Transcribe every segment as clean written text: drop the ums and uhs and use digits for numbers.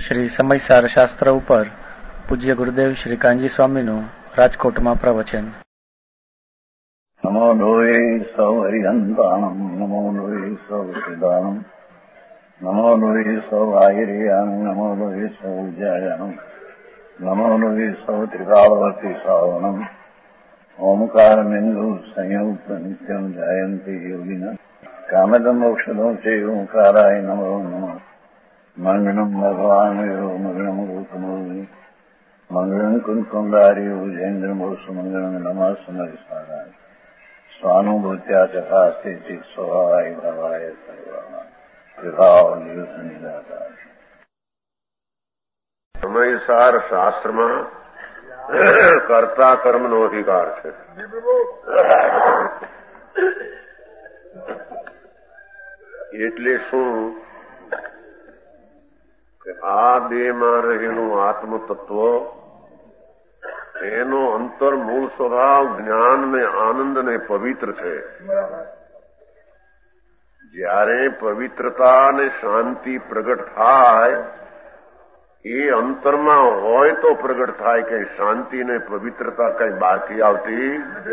શ્રી સમયસાર શાસ્ત્ર ઉપર પૂજ્ય ગુરુદેવ શ્રી કાનજી સ્વામીનું રાજકોટમાં પ્રવચન. નમો લોહે સૌ હરિહંતાણમ, નમો લોહે સૌ સિદ્ધાણમ, નમો લોહે સૌ આહિર્યાન, નમો લોહે સૌ વિજયાનમ, નમો લોહે સૌ ત્રિકાળવતી શ્રાવણમ, ઓમકાર બિંદુ સંયુક્ત નિત્યમ જાયંતી યોગિના કામદમ મોક્ષદો છે ઓંકારાય નમો નમઃ. મંગળમ ભગવાન મંગળમ રૂપમોહિ મંગળમ કુંકુંડાર્યો જૈન્દ્રમોષ મંગળમ નમઃ સમરિસ્વારાય સ્વાનુભૂત્યા ચકાસ્તે ચિત સ્વભાવાય ભાવાય સર્વમાં વિભાવ નિયુત નિરાકાર. સમયસાર શાસ્ત્રમાં કર્તા કર્મનો અધિકાર છે. એટલે શું કે આ દેહમાં રહેલું આત્મતત્વ એનો અંતર મૂળ સ્વભાવ જ્ઞાન ને આનંદ ને પવિત્ર છે. જ્યારે પવિત્રતા અને શાંતિ પ્રગટ થાય એ અંતરમાં હોય તો પ્રગટ થાય. કઈ શાંતિ ને પવિત્રતા કઈ બહારથી આવતી.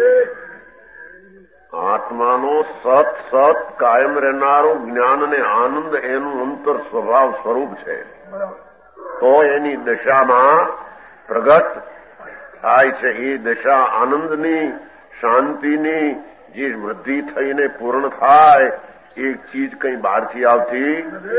આત્માનો સત સત કાયમ રહેનારું જ્ઞાન અને આનંદ એનું અંતર સ્વભાવ સ્વરૂપ છે. તો એની દશામાં પ્રગટ થાય છે. એ દશા આનંદની શાંતિની જે વૃદ્ધિ થઈને પૂર્ણ થાય એ ચીજ કઈ બહારથી આવતી.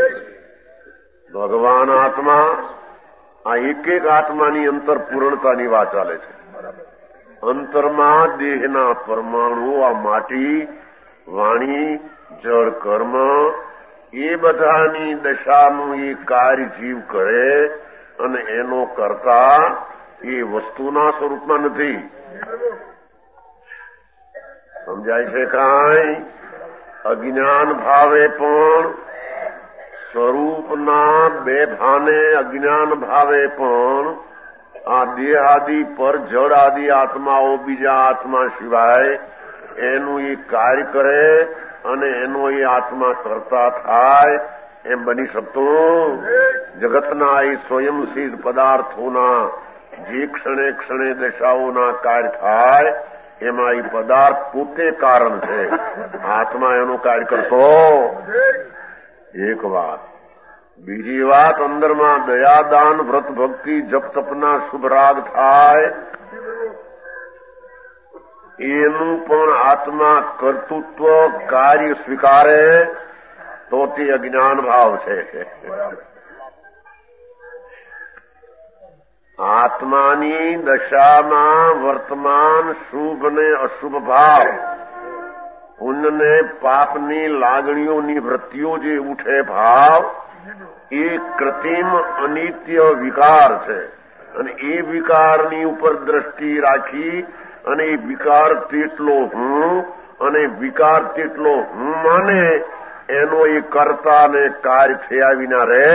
ભગવાન આત્મા આ એક એક આત્માની અંતર પૂર્ણતાની વાત ચાલે છે. અંતરમાં દેહના પરમાણુ આ માટી વાણી જળ કર્મ એ બધાની દશાનું એ કાર્ય જીવ કરે અને એનો કરતા એ વસ્તુના સ્વરૂપમાં નથી. સમજાય છે કાંઈ? અજ્ઞાન ભાવે પણ સ્વરૂપના બે ભાને અજ્ઞાન ભાવે પણ આ દેહ આદિ પર જળ આદિ આત્માઓ બીજા આત્મા સિવાય એનું એ કાર્ય કરે અને એનો એ આત્મા કરતા થાય એમ બની શકતું. જગતના એ સ્વયંસિદ્ધ પદાર્થોના જે ક્ષણે ક્ષણે દશાઓના કાર્ય થાય એમાં એ પદાર્થ પોતે કારણ છે. આત્મા એનું કાર્ય કરતો. એક વાત. બીજી વાત, અંદરમાં દયાદાન વ્રત ભક્તિ જપ તપના શુભ રાગ થાય એનું પણ આત્મા કર્તૃત્વ કાર્ય સ્વીકારે તો તે અજ્ઞાન ભાવ છે. આત્માની દશામાં વર્તમાન શુભ ને અશુભ ભાવ, પુણ્ય ને પાપની લાગણીઓની વૃત્તિઓ જે ઉઠે ભાવ એ કૃત્રિમ અનિત્ય વિકાર છે. અને એ વિકારની ઉપર દ્રષ્ટિ રાખી અને એ વિકાર તેટલો હું અને વિકાર તેટલો હું માને એનો એ કર્તા ને કાર્ય થયા વિના રહે.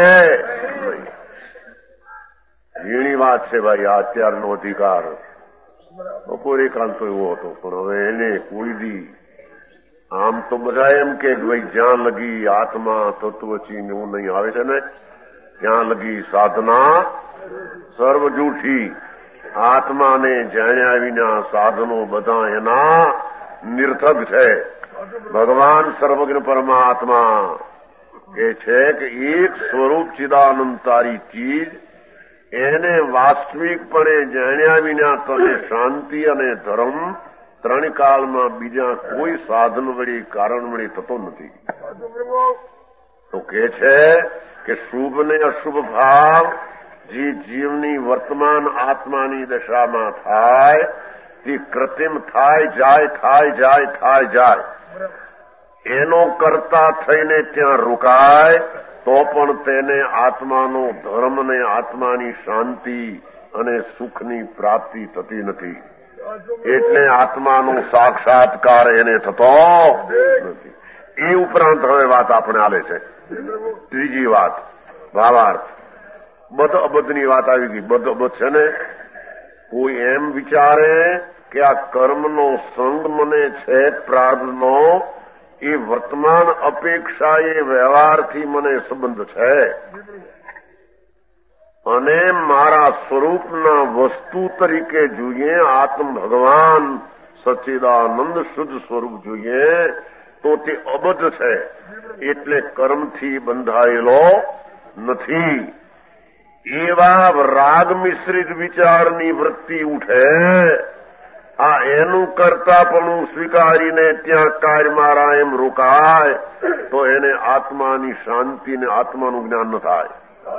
ઝીણી વાત છે ભાઈ આ અત્યારનો અધિકાર. બપોરે કાંતો એવો હતો પણ હવે એને કોઈ દી આમ તો બધા એમ કે ભાઈ જ્યાં લગી આત્મા તત્વચીન એવું નહીં આવે છે ને ત્યાં લગી સાધના સર્વ જૂઠી. આત્માને જાણ્યા વિના સાધનો બધા એના નિર્થક છે. ભગવાન સર્વજ્ઞ પરમાત્મા કે છે કે એક સ્વરૂપ ચિદાનંદ તારી ચીજ એને વાસ્તવિકપણે જાણ્યા વિના તને શાંતિ અને ધર્મ ત્રણ કાળમાં બીજા કોઈ સાધન વળી કારણ વળી થતો નથી. તો કે છે કે શુભ ને અશુભ ભાવ જે જીવની વર્તમાન આત્માની દશામાં થાય તે કૃત્રિમ થાય જાય થાય જાય થાય જાય. એનો કરતા થઈને ત્યાં રોકાય તો પણ તેને આત્માનો ધર્મ ને આત્માની શાંતિ અને સુખની પ્રાપ્તિ થતી નથી. એટલે આત્માનો સાક્ષાત્કાર એને થતો નથી. એ ઉપરાંત હવે વાત આપણે આલે છે. ત્રીજી વાત ભાવાર્થ. બધ અબધની વાત આવી ગઈ. બધ અબધ છે ને કોઈ એમ વિચારે કે આ કર્મનો સંગ મને છે પ્રારબ્ધનો એ વર્તમાન અપેક્ષા એ વ્યવહારથી મને સંબંધ છે. અને મારા સ્વરૂપના વસ્તુ તરીકે જોઈએ, આત્મ ભગવાન સચ્ચિદાનંદ શુદ્ધ સ્વરૂપ જોઈએ તો તે અબધ છે, એટલે કર્મથી બંધાયેલો નથી. એવા રાગ મિશ્રિત વિચારની વૃત્તિ ઉઠે, આ એનું કરતાપણું સ્વીકારીને ત્યાં કાર્ય મારા એમ રોકાય તો એને આત્માની શાંતિ ને આત્માનું જ્ઞાન ન થાય.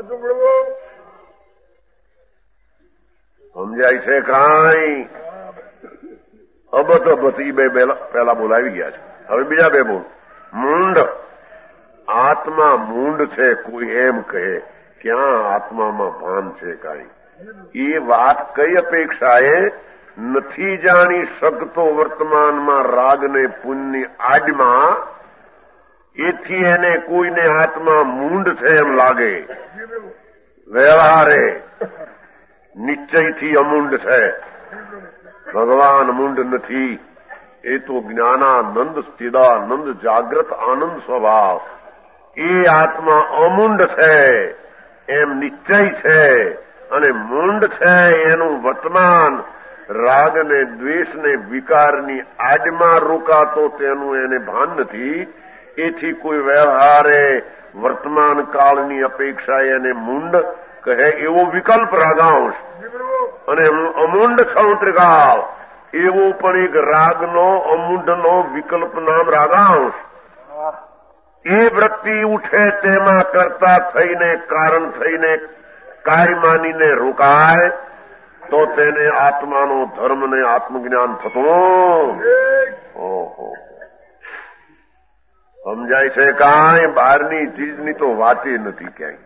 સમજાય છે કાંઈ? અબત ઈ બે પહેલા બોલાવી ગયા છે. હવે બીજા બે બોલ. મૂંડ, આત્મા મૂંડ છે કોઈ એમ કહે, ક્યાં આત્મામાં ભાન છે કાંઈ? એ વાત કઈ અપેક્ષાએ નથી જાણી શકતો વર્તમાનમાં રાગને પુણ્યની આડમાં, એથી એને કોઈને આત્મા મૂંડ છે એમ લાગે. વ્યવહારે નિશ્ચયથી અમૂંડ છે, ભગવાન મૂંડ નથી. એ તો જ્ઞાનાનંદ સ્થિદાનંદ જાગ્રત આનંદ સ્વભાવ, એ આત્મા અમૂંડ છે એમ નિશ્ચય છે, અને મૂંડ છે એનું વર્તમાન રાગ ને દ્વેષ ને વિકારની આડમાં રોકાતો તેનું એને ભાન નથી. એથી કોઈ વ્યવહારે વર્તમાન કાળની અપેક્ષા એને મૂંડ કહે એવો વિકલ્પ રાગાંશ, અને હું અમૂંડ છું ત્રિકાળ એવો પણ એક રાગનો અમૂંઢનો વિકલ્પ નામ રાગાંશ. એ વૃત્તિ ઉઠે તેમાં કરતા થઈને કારણ થઈને કાર્ય માનીને રોકાય તો તેને આત્માનો ધર્મ ને આત્મજ્ઞાન થતું. ઓહો, સમજાય છે કાંઈ? બહારની ચીજની તો વાતે નથી ક્યાંય.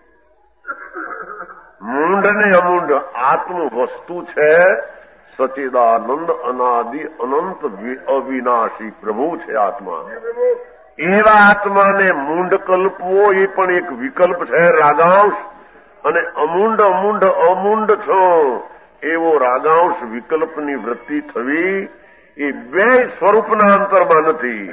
મૂંડ ને અમૂંડ આત્મ વસ્તુ છે, સચિદાનંદ અનાદિ અનંત અવિનાશી પ્રભુ છે આત્મા. એવા આત્માને મૂંડ કલ્પવો એ પણ એક વિકલ્પ છે રાગાંશ, અને અમૂંડ અમૂંડ અમૂંડ છો એવો રાગાંશ વિકલ્પની વૃત્તિ થવી એ બે સ્વરૂપના અંતરમાં નથી.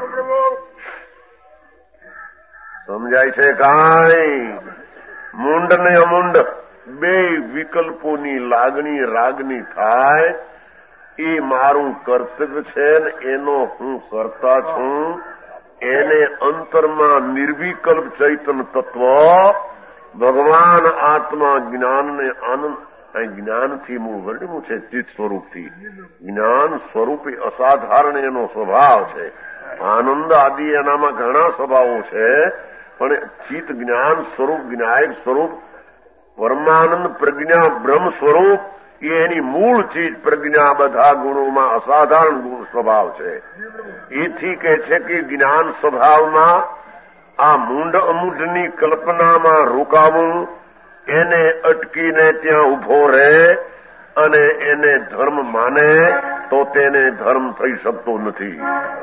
સમજાય છે કાંઈ? મૂંડ ને અમૂંડ બે વિકલ્પોની લાગણી રાગની થાય, એ મારું કર્તવ્ય છે ને એનો હું કરતા છું. એને અંતરમાં નિર્વિકલ્પ ચૈતન તત્વ ભગવાન આત્મા જ્ઞાનને આનંદ, જ્ઞાનથી હું વર્ણ્યું છે ચિત્ત સ્વરૂપથી. જ્ઞાન સ્વરૂપે અસાધારણ એનો સ્વભાવ છે. આનંદ આદિ એનામાં ઘણા સ્વભાવો છે, પણ ચિત્ત જ્ઞાન સ્વરૂપ, જ્ઞાયક સ્વરૂપ, પરમાનંદ પ્રજ્ઞા બ્રહ્મ સ્વરૂપ એ એની મૂળ ચીજ. પ્રજ્ઞા બધા ગુણોમાં અસાધારણ ગુણ સ્વભાવ છે. એથી કહે છે કે જ્ઞાન સ્વભાવમાં આ મૂંડ અમૂંઢની કલ્પનામાં રોકાવું, એને અટકીને ત્યાં ઉભો રહે અને એને ધર્મ માને તો તેને ધર્મ થઈ શકતો નથી.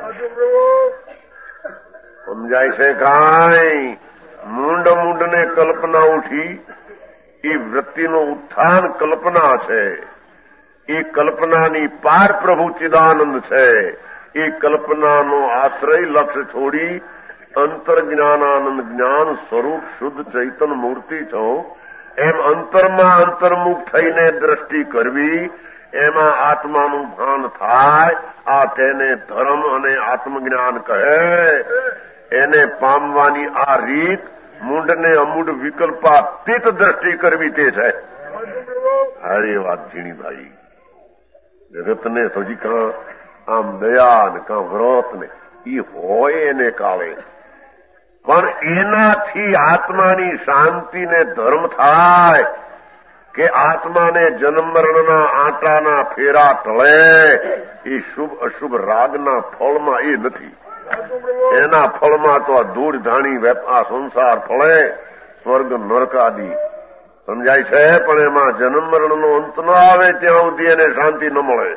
સમજાય છે કાંઈ? મૂંડ મૂંડને કલ્પના ઉઠી, એ વૃત્તિનો ઉત્થાન કલ્પના છે. એ કલ્પનાની પાર પ્રભુ ચિદાનંદ છે. એ કલ્પનાનો આશ્રય લક્ષ્ય છોડી અંતર જ્ઞાનાનંદ જ્ઞાન સ્વરૂપ શુદ્ધ ચૈતન મૂર્તિ છો એમ અંતરમાં અંતર્મુખ થઈને દ્રષ્ટિ કરવી, એમાં આત્માનું ભાન થાય. આ તેને ધર્મ અને આત્મજ્ઞાન કહે. એને પામવાની આ રીત મૂંડને અમૂંડ વિકલ્પાતીત દ્રષ્ટિ કરવી તે છે. હારી વાત ઝીણી ભાઈ. જગતને હજી કાં આમ દયા ને કાં વ્રત ને એ હોય એને કાળે, પણ એનાથી આત્માની શાંતિ ને ધર્મ થાય કે આત્માને જન્મ મરણના આંટાના ફેરા ટળે, એ શુભ અશુભ રાગના ફળમાં એ નથી. એના ફળમાં તો આ ધૂળ ધાણી આ સંસાર ફળે, સ્વર્ગ નરક આદિ. સમજાય છે? પણ એમાં જન્મ મરણનો અંત ન આવે ત્યાં સુધી એને શાંતિ ન મળે.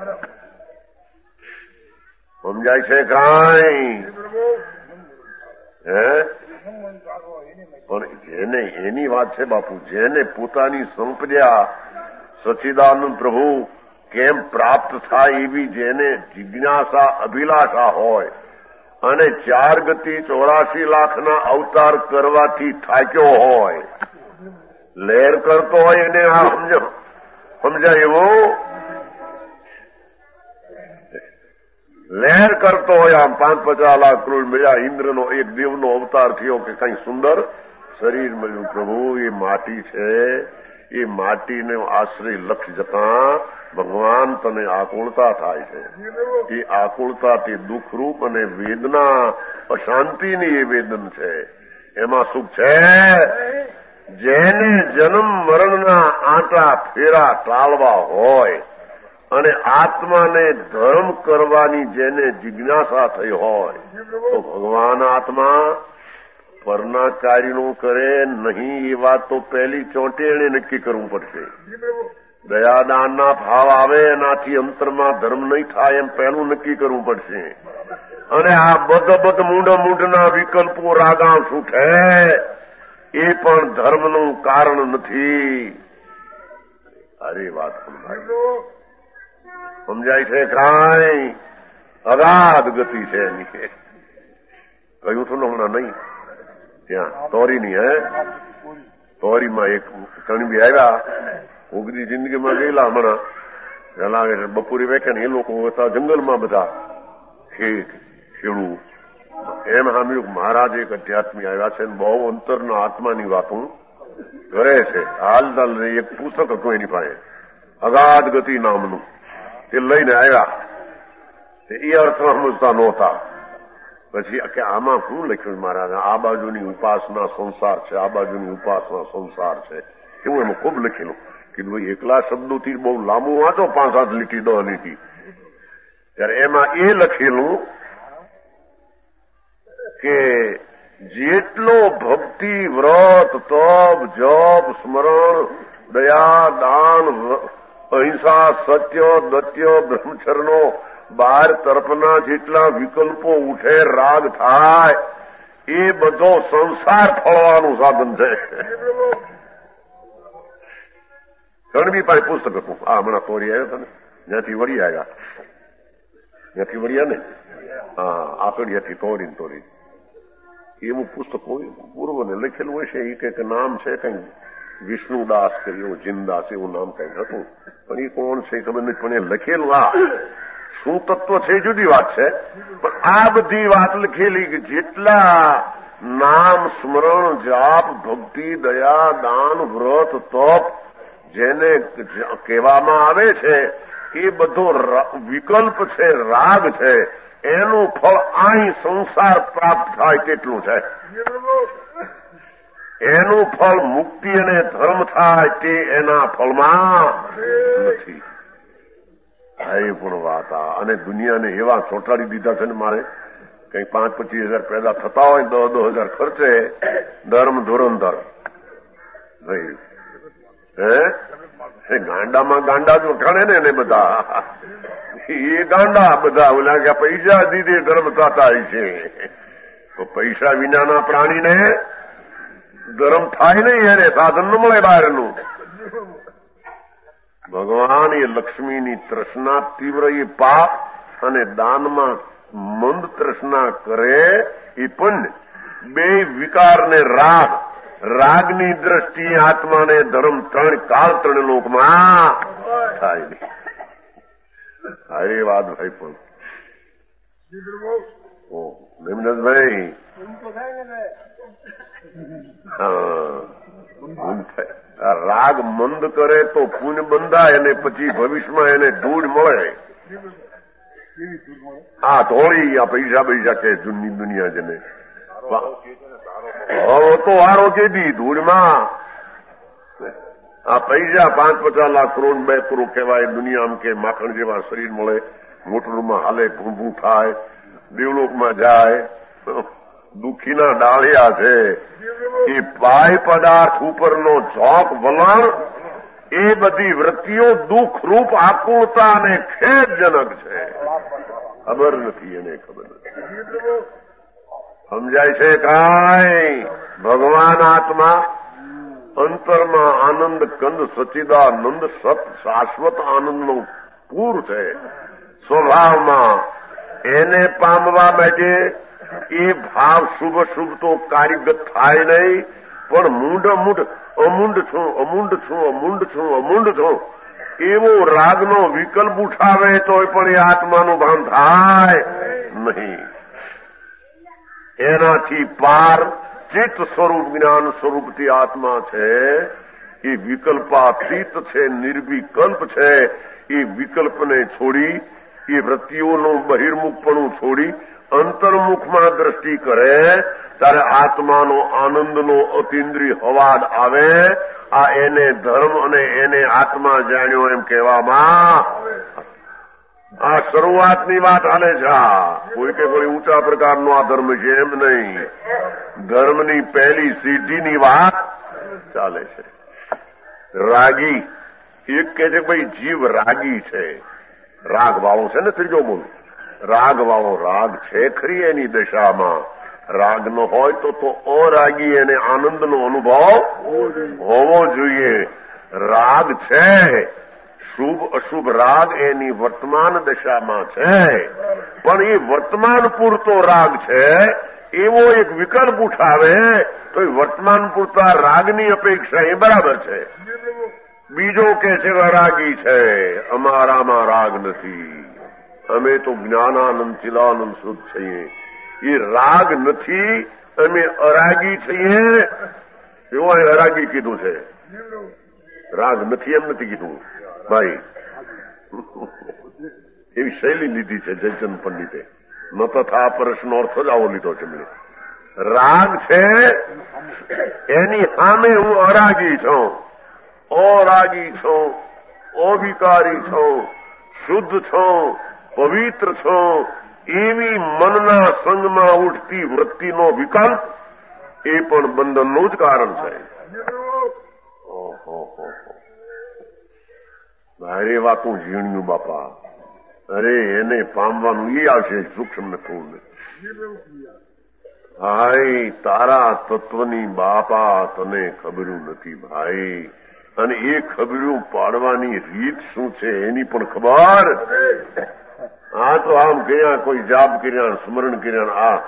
સમજાય છે કાંઈ? હે? પણ જેને એની વાત છે બાપુ, જેને પોતાની સંપદા સચ્ચિદાનંદ પ્રભુ કેમ પ્રાપ્ત થાય એવી જેને જિજ્ઞાસા અભિલાષા હોય અને 4 ગતિ 84 લાખના અવતાર કરવાથી થાક્યો હોય, લહેર કરતો હોય એને આ સમજાય એવું લહેર કરતો હોય આમ 5-50 લાખ કરોડ મળ્યા, ઇન્દ્રનો એક દેવનો અવતાર થયો કે કઈ સુંદર શરીર મળ્યું. પ્રભુ એ માટી છે, એ માટીને આશ્રય લક્ષ જતા ભગવાન તને આકુળતા થાય છે. એ આકુળતા તે દુઃખરૂપ અને વેદના અશાંતિની એ વેદન છે. એમાં સુખ છે. જેને જન્મ મરણના આંટા ફેરા ટાળવા હોય અને આત્માને ધર્મ કરવાની જેને જિજ્ઞાસા થઈ હોય તો ભગવાન આત્મા પરના કાર્યનું કરે નહીં. એ વાત તો પહેલી ચોંટે એને નક્કી કરવું પડશે. દયાદાનના ભાવ આવે એનાથી અંતરમાં ધર્મ નહીં થાય એમ પહેલું નક્કી કરવું પડશે. અને આ બધ મૂંઢના વિકલ્પો રાગાંશ ઉઠે એ પણ ધર્મનું કારણ નથી. અરે વાત સમજાય છે. કાંઈ અગાધ ગતિ છે એની. કહ્યું છું ને હમણાં નહીં ત્યાં તોરીની તોરીમાં એક કણબી આવ્યા, ઉગરી જિંદગીમાં ગયેલા હમણાં પેલા બપોરે વેક્યા ને એ લોકો હતા જંગલમાં બધા ખેડૂ. એમ સાંભળ્યું મહારાજ એક અધ્યાત્મી આવ્યા છે, બહુ અંતરના આત્માની વાતો કરે છે. હાલદાલ એક પુસ્તક હતું એની પાસે અગાધ ગતિ નામનું, તે લઈને આવ્યા. એ અર્થ સમજતા નહોતા. પછી કે આમાં શું લખ્યું મહારાજ? આ બાજુની ઉપાસના સંસાર છે, આ બાજુની ઉપાસના સંસાર છે. એવું એમાં ખૂબ લખેલું. કીધું ભાઈ એકલા શબ્દોથી બહુ લાંબુ વાંચો, 5-7 લીટી 10 લીટી. ત્યારે એમાં એ લખેલું કે જેટલો ભક્તિ વ્રત તપ જપ સ્મરણ દયા દાન અહિંસા સત્ય દત્ય બ્રહ્મચર્યનો 12 તરફના જેટલા વિકલ્પો ઉઠે રાગ થાય એ બધો સંસાર ફળવાનું સાધન છે. ગણબી પાસે પુસ્તક હતું. આ હમણાં તોરી આવ્યો હતો ને, જ્યાંથી વળી આવ્યા, ત્યાંથી વળ્યા ને, હા આકડિયાથી તોરી એવું પુસ્તક પૂર્વને લખેલું હોય છે. એ કઈક નામ છે, કઈ વિષ્ણુદાસ કે એવું જીનદાસ એવું નામ કઈક હતું, પણ એ કોણ છે ખબર નથી. પણ એ લખેલું આ શું તત્વ છે જુદી વાત છે. પણ આ બધી વાત લખેલી કે જેટલા નામ સ્મરણ જાપ ભક્તિ દયા દાન વ્રત તપ જેને કહેવામાં આવે છે એ બધો વિકલ્પ છે, રાગ છે. એનું ફળ અહીં સંસાર પ્રાપ્ત થાય તેટલું છે. એનું ફળ મુક્તિ અને ધર્મ થાય તે એના ફળમાં નથી. એ પણ વાત આ. અને દુનિયાને એવા ચોંટાડી દીધા છે ને, મારે કઈ 5-25 હજાર પેદા થતા હોય, 10-10 હજાર ખર્ચે ધર્મ ધોરણધર ગાંડામાં ગાંડા જ વખાણે ને એને બધા. એ ગાંડા બધા ઓલા કે પૈસા દીધે ધર્મ થતા છે. તો પૈસા વિનાના પ્રાણીને ધર્મ થાય નહીં, એને સાધન ન મળે બહારનું. ભગવાન એ લક્ષ્મીની તૃષ્ણા તીવ્ર એ પાપ અને દાનમાં મંદ તૃષ્ણા કરે એ પણ બે વિકારને રાગની દ્રષ્ટિએ આત્માને ધર્મ 3 કાળ 3 લોકમાં થાય નહીં. અરે વાત ભાઈ પણ નિમનતભાઈ રાગ મંદ કરે તો પુણ્ય બંધાય અને પછી ભવિષ્યમાં એને ધૂળ મળે. આ ધોળી આ પૈસા કે જૂની દુનિયા જેને તો આરોગ્ય દી ધૂળમાં આ પૈસા 5-50 લાખ કરોડ 2 કરોડ કહેવાય. દુનિયામાં કે માખણ જેવા શરીર મળે, મોટરમાં હાલે, ભૂંભું થાય, દેવલોકમાં જાય. દુઃખીના ડાળિયા છે એ બાહ્ય પદાર્થ ઉપરનો ઝોક વલણ એ બધી વૃત્તિઓ દુઃખરૂપ આકુળતા અને ખેદજનક છે. ખબર નથી એને, ખબર નથી. સમજાય છે કાંઈ? ભગવાન આત્મા અંતરમાં આનંદ કંદ સચિદાનંદ સત શાશ્વત આનંદનો પૂર છે સ્વભાવમાં. એને પામવા માટે એ ભાવ શુભ તો કાર્યગત થાય નહીં, પણ મૂંઢ અમૂંડ છું, અમૂંડ છું, અમૂંડ છું, અમૂંડ છું, એવો રાગનો વિકલ્પ ઉઠાવે તોય પણ એ આત્માનું ભાન થાય નહીં. એનાથી પાર ચિત્ત સ્વરૂપ જ્ઞાન સ્વરૂપથી આત્મા છે એ વિકલ્પાતીત છે, નિર્વિકલ્પ છે. એ વિકલ્પને છોડી, એ વૃત્તિઓનું બહિર્મુખપણું છોડી અંતર્મુખમાં દ્રષ્ટિ કરે ત્યારે આત્માનો આનંદનો અતિન્દ્રિય હવાદ આવે. આ એને ધર્મ અને એને આત્મા જાણ્યો એમ કહેવામાં. આ શરૂઆતની વાત હાલે છે. કોઈ કે કોઈ ઊંચા પ્રકારનો આ ધર્મ છે એમ નહીં. ધર્મની પહેલી સીઢીની વાત ચાલે છે. રાગી એક કે છે ભાઈ જીવ રાગી છે. રાગ વાળો છે ને ત્રીજો બોલ. રાગ વાળો રાગ છે ખરી એની દશામાં. રાગ ન હોય તો અરાગી એને આનંદનો અનુભવ હોવો જોઈએ. રાગ છે, શુભ અશુભ રાગ એની વર્તમાન દશામાં છે, પણ એ વર્તમાન પૂરતો રાગ છે. એવો એક વિકલ્પ ઉઠાવે તો એ વર્તમાન પૂરતા રાગની અપેક્ષા એ બરાબર છે. બીજો કે છે રાગી છે, અમારામાં રાગ નથી, અમે તો જ્ઞાનાનંદ ચિદાનંદ શુદ્ધ છીએ. એ રાગ નથી, અમે અરાગી છીએ. એવો અરાગી કીધું છે, રાગ નથી એમ નથી કીધું ભાઈ. એવી શૈલી લીધી છે જયચંદ પંડિતે. ન તથા પરશનો અર્થ જ આવો લીધો છે મેં. રાગ છે એની સામે હું અરાગી છું, અરાગી છું, અવિકારી છું, શુદ્ધ છું, પવિત્ર છું. એવી મનના સંગમાં ઉઠતી વૃત્તિનો વિકલ્પ એ પણ બંધનનું જ કારણ છે. અરે વાતું ઝીણ્યું બાપા. અરે એને પામવાનું એ આવશે સૂક્ષ્મ ને થોડું. ભાઈ તારા તત્વની બાપા તને ખબર્યું નથી ભાઈ. અને એ ખબર્યું પાડવાની રીત શું છે એની પણ ખબર. આ તો આમ કર્યા, કોઈ જાપ કર્યા, સ્મરણ કર્યા. આ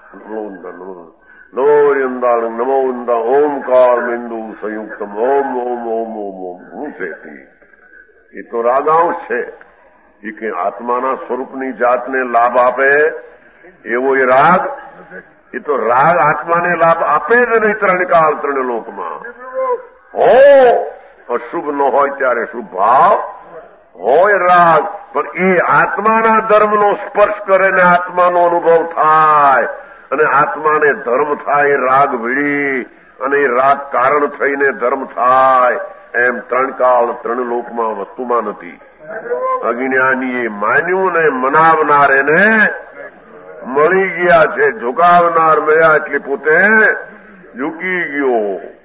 નમોરિંદાળ નમોંદા ઓમકાર બિંદુ સંયુક્તમ ઓમ ઓમ ઓમ ઓમ ઓમ. શું છે એ તો રાગાંશ છે. એ કે આત્માના સ્વરૂપની જાતને લાભ આપે એવો એ રાગ. એ તો રાગ આત્માને લાભ આપે જ નહીં ત્રણકાળ ત્રણ લોકમાં. હો અશુભ ન હોય ત્યારે શુભ ભાવ હોય રાગ, પણ એ આત્માના ધર્મનો સ્પર્શ કરે ને આત્માનો અનુભવ થાય અને આત્માને ધર્મ થાય. રાગ વીડી અને એ રાગ કારણ થઈને ધર્મ થાય. એમ ત્રણ કાળ ત્રણ લોકમાં વસ્તુમાં નથી. અજ્ઞાનીએ માન્યું ને મનાવનાર એને મળી ગયા છે. ઝુકાવનાર મળ્યા એટલે પોતે ઝૂકી ગયો.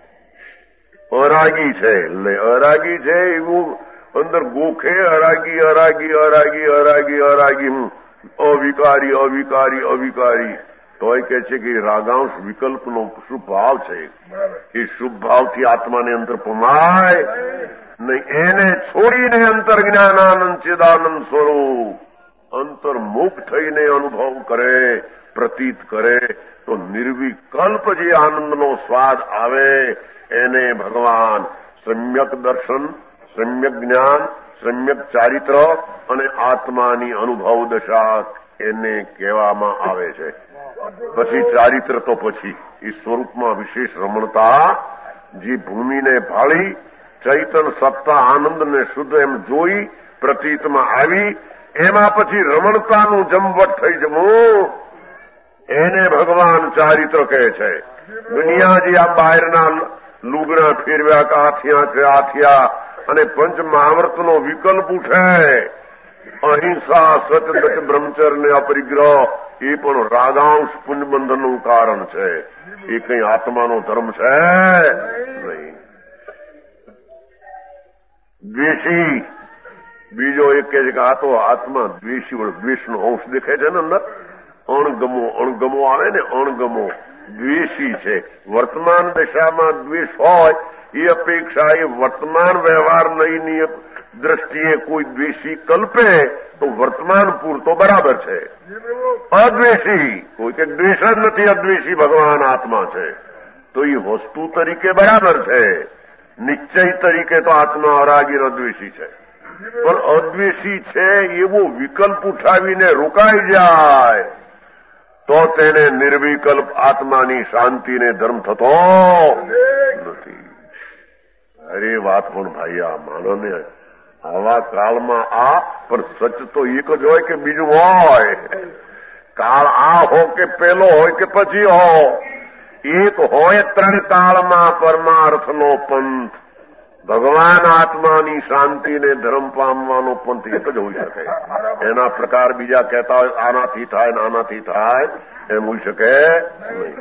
અરાગી છે એટલે અરાગી છે એવું અંદર ગોખે. અરાગી અરાગી અરાગી અરાગી અરાગી અવિકારી અવિકારી અવિકારી. તોય કે છે કે રાગાંશ વિકલ્પનો શુભ ભાવ છે. એ શુભ ભાવથી આત્માને અંદર પમાય નહીં. એને છોડીને અંતર જ્ઞાનાનંદ ચિદાનંદ સ્વરૂપ અંતર્મુખ થઈને અનુભવ કરે, પ્રતીત કરે તો નિર્વિકલ્પ જે આનંદનો સ્વાદ આવે એને ભગવાન સમ્યક દર્શન, સમ્યક જ્ઞાન, સમ્યક ચારિત્ર અને આત્માની અનુભવ દશા એને કહેવામાં આવે છે. પછી ચારિત્ર તો પછી એ સ્વરૂપમાં વિશેષ રમણતા જે ભૂમિને ભાળી ચૈતન સત્તા આનંદને શુદ્ધ એમ જોઈ પ્રતીતમાં આવી એમાં પછી રમણતાનું જમવટ થઈ જવું એને ભગવાન ચારિત્ર કહે છે. દુનિયા જે આ બહારના લુગડા ફેરવ્યા કે આથિયા કે આથિયા અને પંચ મહાવ્રતનો વિકલ્પ ઉઠે. અહિંસા સત્ય બ્રહ્મચર્ય અપરિગ્રહ એ પણ રાગાંશ પુંજબંધનનું કારણ છે. એ કઈ આત્માનો ધર્મ છે નહીં. દ્વેષી બીજો એક કહે છે કે આ તો આત્મા દ્વેષી વડે દ્વેષનો અંશ દેખાય છે ને અંદર. અણગમો અણગમો આવે ને અણગમો દ્વેષી છે. વર્તમાન દશામાં દ્વેષ હોય એ અપેક્ષા એ વર્તમાન વ્યવહાર નહીની દ્રષ્ટિએ કોઈ દ્વેષી કલ્પે તો વર્તમાન પૂરતો બરાબર છે. અદ્વેષી કોઈ કે દ્વેષ જ નથી, અદ્વેષી ભગવાન આત્મા છે તો એ વસ્તુ તરીકે બરાબર છે. નિશ્ચય તરીકે તો આત્મા અરાગી અદ્વેષી છે, પણ અદ્વેષી છે એવો વિકલ્પ ઉઠાવીને રોકાઈ જાય તો તેને નિર્વિકલ્પ આત્માની શાંતિને ધર્મ થતો નથી. અરે વાત પણ ભાઈ આ માનવને આવા કાળમાં આ પણ સચ તો એક જ હોય કે બીજું હોય? કાળ આ હો કે પેલો હોય કે પછી હો, એક હોય ત્રણ કાળમાં પરમાર્થનો પંથ. ભગવાન આત્માની શાંતિને ધર્મ પામવાનો પંથ એક જ હોઈ શકે. એના પ્રકાર બીજા કહેતા હોય આનાથી થાય ને આનાથી થાય એમ હોઈ શકે નહીં.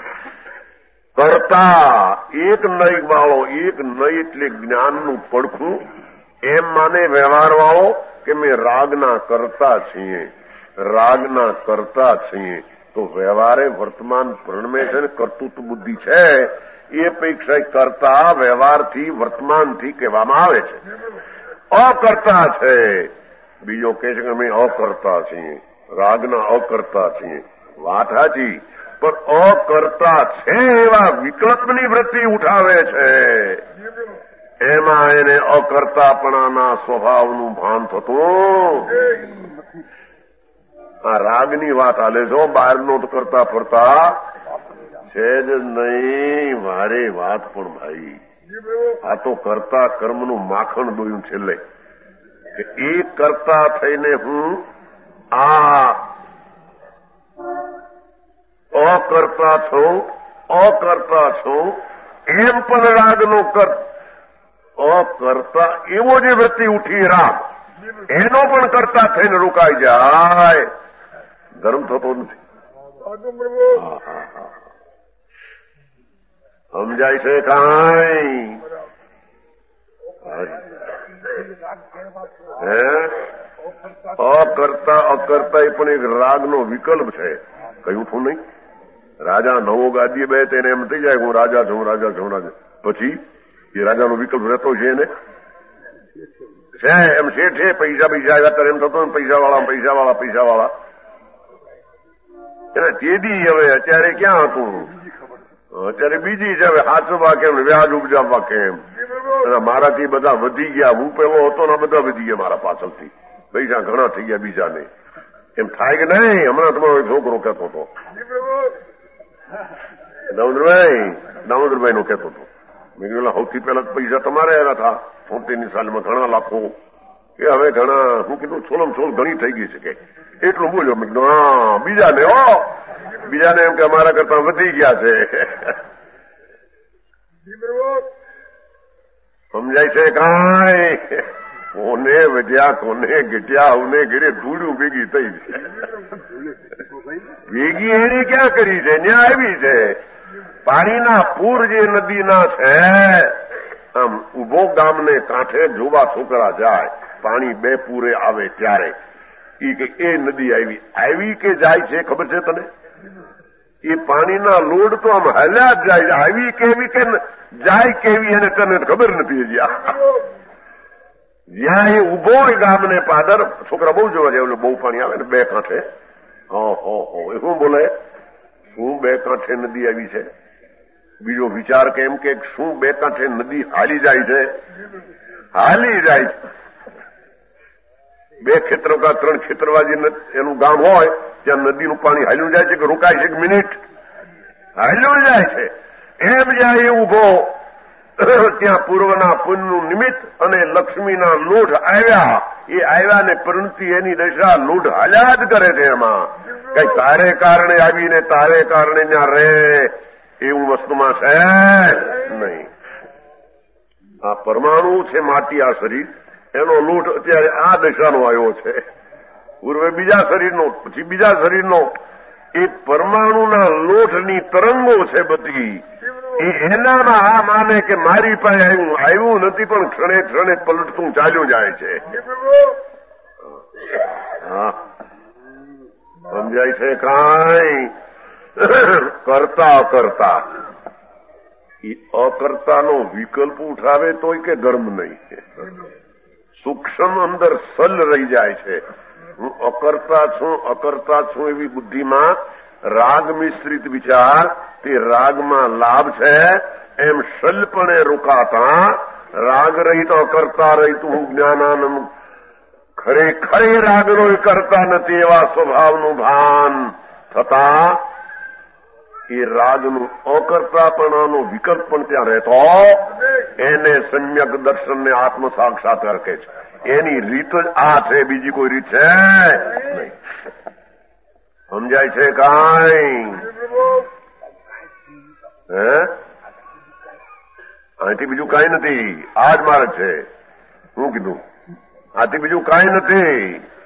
કરતા એક નય વાળો, એક નય એટલે જ્ઞાનનું પડખું, એમ માને વ્યવહાર વાળો કે મેં રાગના કરતા છીએ, રાગના કરતા છીએ. તો વ્યવહારે વર્તમાન પ્રણમે છે ને કર્તૃત્વ બુદ્ધિ છે એ અપેક્ષા કરતા વ્યવહારથી વર્તમાનથી કહેવામાં આવે છે. અકર્તા છે બીજો કહે છે કે અમે અકર્તા છીએ, રાગના અકર્તા છીએ. વાત સાચી, પણ અકર્તા છે એવા વિકલ્પની વૃત્તિ ઉઠાવે છે. એમાં એને અકર્તાપણાના સ્વભાવનું ભાન થતું. આ રાગની વાત હાલે છો, બહારનો તો કરતા ફરતા છે જ નહીં. મારે વાત પણ ભાઈ આ તો કરતા કર્મનું માખણ દોયું છેલ્લે કે એ કરતા થઈને હું આ અકર્તા છું એમ પણ રાગનો અકર્તા એવો જે વૃત્તિ ઉઠી રાગ એનો પણ કરતા થઈને રોકાઈ જાય, ધર્મ થતો નથી. સમજાય છે કાંઈ? અકર્તા એ પણ એક રાગનો વિકલ્પ છે. કહ્યું છું નહીં, રાજા નવો ગાદીએ બે તેને એમ થઈ જાય હું રાજા છું, રાજા છું, રાજા. પછી એ રાજાનો વિકલ્પ રહેતો છે એને છે એમ શેઠ છે, પૈસા આવ્યા ત્યારે એમ થતો પૈસા વાળા એને તેદી હવે અત્યારે ક્યાં હતું? અત્યારે બીજી છે. હવે હાચવા કેમ, વ્યાજ ઉપજાવવા કેમ? મારાથી બધા વધી ગયા, હું પેલો હતો ને બધા વધી ગયા મારા પાછળથી, પૈસા ઘણા થઈ ગયા બીજાને. એમ થાય કે નહીં? હમણાં તમારો છોકરો કહેતો હતો, દામોદરભાઈ નો કહેતો હતો, મેં કીધું સૌથી પહેલા પૈસા તમારે આવ્યા હતા 70ની સાલમાં ઘણા લાખો, કે હવે ઘણા, હું કીધું છોલમ છોલ ઘણી થઈ ગઈ છે કે એટલું બોલ્યો. મેં કીધું હા બીજાને એમ કે અમારા કરતા વધી ગયા છે. સમજાય છે કાંઈ? કોને વધ્યા કોને ઘટ્યા, અવને ઘેરે ધૂળ્યું ભેગી થઈ છે. ભેગી એને ક્યાં કરી છે? ન્યા આવી છે. પાણીના પૂર જે નદીના છે, આમ ઉભો ગામને કાંઠે જોવા છોકરા જાય, પાણી બે પૂરે આવે ત્યારે એ નદી આવી કે જાય છે ખબર છે તને? એ પાણીના લોડ તો આમ હલ્યા જ જાય, આવી કેવી કે જાય કેવી એને તને ખબર નથી. જ્યાં એ ઉભો ગામને પાદર છોકરા બહુ જોવા જાય, બહુ પાણી આવે ને બે કાંઠે, એ શું બોલે? શું બે કાંઠે નદી આવી છે? બીજો વિચાર કેમ કે શું બે કાંઠે નદી હાલી જાય છે? હાલી જાય છે. બે ખેતર કા ત્રણ ખેતરવાજી એનું ગામ હોય ત્યાં નદીનું પાણી હાલ્યું જાય છે કે રોકાય છે? 1 મિનિટ હાલ્યું જાય છે. એમ જાય ઉભો ત્યાં પૂર્વના પુણ્યનું નિમિત્ત અને લક્ષ્મીના લોઢ આવ્યા, એ આવ્યા ને પરંતુ એની દશા લોઢ હાલ્યા જ કરે છે. એમાં કઈ તારે કારણે આવીને તારે કારણે ત્યાં રહે એવું વસ્તુમાં છે નહીં. આ પરમાણુ છે માટી, આ શરીર, એનો લોટ અત્યારે આ દશાનો આવ્યો છે. પૂર્વે બીજા શરીરનો, પછી બીજા શરીરનો. એ પરમાણુના લોટની તરંગો છે બધી, એનામાં આ માને કે મારી પાસે આવ્યું નથી પણ ક્ષણે ક્ષણે પલટતું ચાલ્યું જાય છે. હા સમજાય છે કાંઈ? કરતા અકર્તા, એ અકર્તાનો વિકલ્પ ઉઠાવે તોય કે ધર્મ નહીં. સૂક્ષ્મ અંદર સલ રહી જાય છે. હું અકર્તા છું એવી બુદ્ધિમાં રાગ મિશ્રિત વિચાર, તે રાગમાં લાભ છે એમ સલપણે રોકાતા રાગ રહિત કરતા રહીતું જ્ઞાનાનંદ ખરેખરે રાગનો કરતા નથી એવા સ્વભાવનું ભાન થતા એ રાગનું અકર્તાપણાનો વિકલ્પ પણ ત્યાં રહેતો એને સમ્યક દર્શનને આત્મ સાક્ષાત્કાર કહે છે. એની રીત જ આ છે, બીજી કોઈ રીત છે નહીં. સમજાય છે કાંઈ? અહીંથી બીજું કાંઈ નથી. આ જ માર્ગ છે. શું કીધું? આથી બીજું કાંઈ નથી.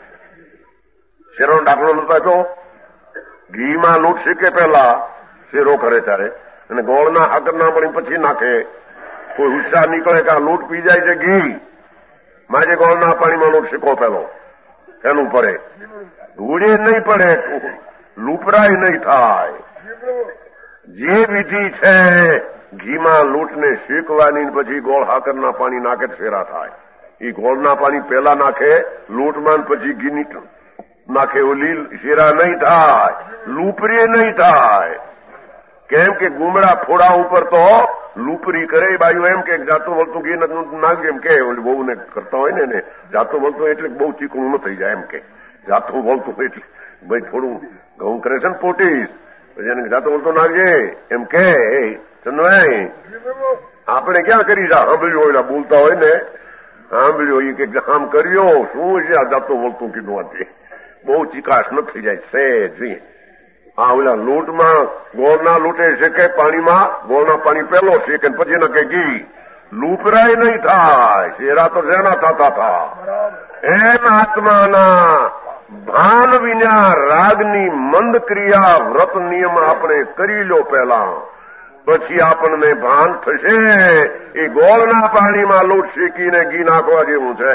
શેરો દાખલો નતો આપ્યો? ઘીમાં લૂંટ શીખે પેલા શેરો કરે ત્યારે, અને ગોળના હાકરના પણ પછી નાખે. કોઈ હુસ્સા નીકળે કે આ લૂંટ પી જાય છે ઘી, માજે ગોળના પાણીમાં લૂંટ શીખો પેલો, એનું પડે. ધૂળે નહીં પડે, લૂપરાય નહીં થાય. જે વિધિ છે ઘીમાં લૂંટને શીખવાની, પછી ગોળ હાકરના પાણી નાખે શેરા થાય. એ ગોળના પાણી પેલા નાખે લૂંટમાં, પછી ઘી નાખે ઓલી શેરા નહીં થાય, લૂપરી નહીં થાય. કેમ કે ગુમડા ફોડા ઉપર તો લૂપરી કરે. બાજુ એમ કે જાતું વળતું ઘી નાખ્યું એમ કે ઓલી બહુ ને કરતા હોય ને જાતું વળતું એટલે બહુ ચીકણું ન થઈ જાય. એમ કે જાતું વળતું એટલે ભાઈ થોડું ઘઉં કરે છે ને પોટીસ, પછી એને જાતું વળતું નાખજે એમ કે. ચંદભાઈ આપણે ક્યાં કરી સાંભળ્યું હોય બોલતા હોય ને, સાંભળ્યો એ કે આમ કર્યો શું છે આ જાતું વળતું કીધું હતી, બહુ ચીકાશ ન થઈ જાય સહેજ. આ ઓલા લૂંટમાં ગોળના લૂંટે શેકે પાણીમાં, ગોળના પાણી પેલો શેકે પછી નકે ઘી, લૂપરાય નહીં થાય. શેરા તો શેના થતા હતા. એમ આત્માના ભાન વિના રાગની મંદ ક્રિયા વ્રત નિયમ આપણે કરી લો પેલા, પછી આપણને ભાન થશે એ ગોળના પાણીમાં લૂંટ શેકીને ઘી નાખવા જેવું છે.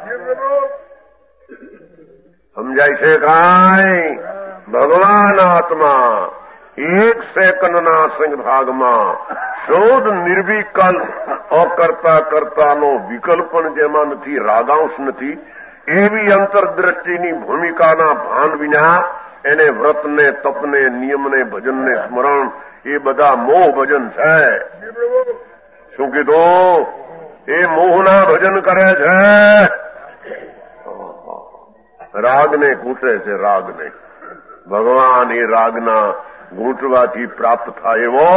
સમજાય છે કાંઈ? ભગવાન આત્મા એક સેકન્ડના સંભાગમાં શોધ નિર્વિકલ્પ અકર્તા કરતાનો વિકલ્પ પણ જેમાં નથી, રાગાંશ નથી, એવી અંતરદ્રષ્ટિની ભૂમિકાના ભાન વિના એને વ્રતને, તપને, નિયમને, ભજનને, સ્મરણ એ બધા મોહ ભજન છે. શું કીધું? એ મોહના ભજન કરે છે, રાગને ઘૂંટે છે. રાગને ભગવાન એ રાગના ઘૂંટવાથી પ્રાપ્ત થાય એવો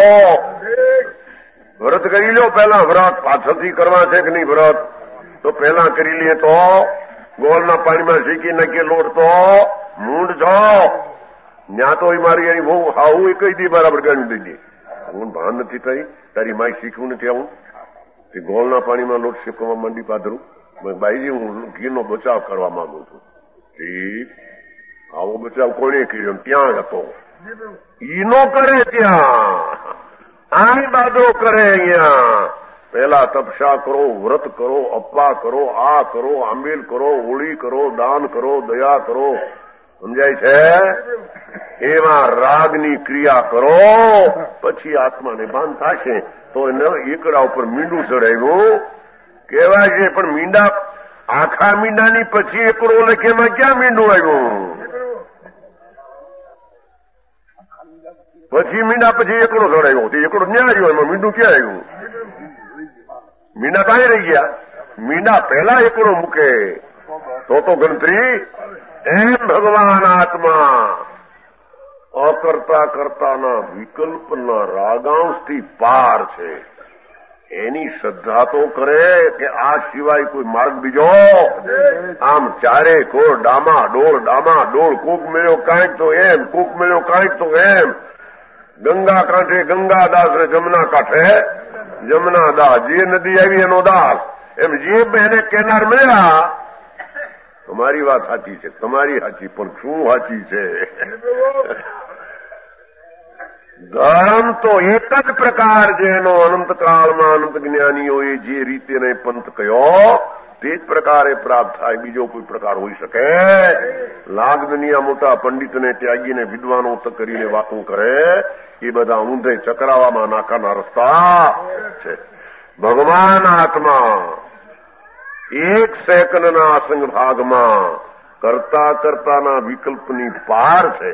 વ્રત કરી લો. પેલા વ્રત પાછળથી કરવા છે કે નહીં વ્રત, તો પેલા કરી લઈએ તો ગોળના પાણીમાં શીખી નાખીએ લોટ તો મૂંડ છો. ન્યા તો મારી એની બહુ હાવું એ કહી દી બરાબર ગણી દઈ દે. હું ભાન નથી થઈ, તારી માય શીખવું નથી આવું. તે ગોળના પાણીમાં લોટ શીખવા માંડી પાધરું. બાઈજી હું ઘીનો બચાવ કરવા માંગુ છું. ઠીક, આવો બચાવ કોને કર્યો? ત્યાં હતો. ઈનો કરે ત્યાં, આની બાદો કરે અહીંયા. પહેલા તપસ્યા કરો, વ્રત કરો, અપ્પા કરો, આ કરો, આંબેલ કરો, હોળી કરો, દાન કરો, દયા કરો. સમજાય છે? એમાં રાગની ક્રિયા કરો, પછી આત્માને ભાન થશે. તો એને એકડા ઉપર મીંડું ચડાવ્યું કહેવાય છે, પણ મીંડા આખા મીંડાની પછી એકડો લખેમાં ક્યાં મીંડું આવ્યું? પછી મીંડા પછી એકડો ચડાવ્યો, એકડો ન્યા આવ્યો, એમાં મીંડું ક્યાં આવ્યું? મીંડા કાંઈ રહી ગયા? મીંડા પહેલા એકડો મૂકે તો ગણતરી. એમ ભગવાન આત્મા અકર્તા કરતાના વિકલ્પના રાગાંશથી પાર છે. એની શ્રદ્ધા તો કરે કે આ સિવાય કોઈ માર્ગ બીજો? આમ ચારે કોર ડામા ડોળ, કૂક મળ્યો કાંઈક તો એમ, કૂક મળ્યો કાંઈક તો એમ. ગંગા કાંઠે ગંગાદાસ ને જમના કાંઠે જમના દાસ, જે નદી આવી એનો દાસ. એમ જે એને કેનાર મળ્યા. તમારી વાત સાચી છે, તમારી સાચી, પણ શું સાચી છે? ધર્મ તો એક જ પ્રકાર જેનો અનંતકાળમાં અનંત જ્ઞાનીઓએ જે રીતે પંથ કહ્યો તે જ પ્રકારે પ્રાપ્ત થાય. બીજો કોઈ પ્રકાર હોઈ શકે? લાખ દુનિયા મોટા પંડિતને ત્યાગીને વિદ્વાનો કરીને વાતો કરે એ બધા ઊંધે ચકરાવામાં નાખાના રસ્તા છે. ભગવાન આત્મા એક સેકન્ડના અસંગ ભાગમાં કરતાના વિકલ્પની પાર છે.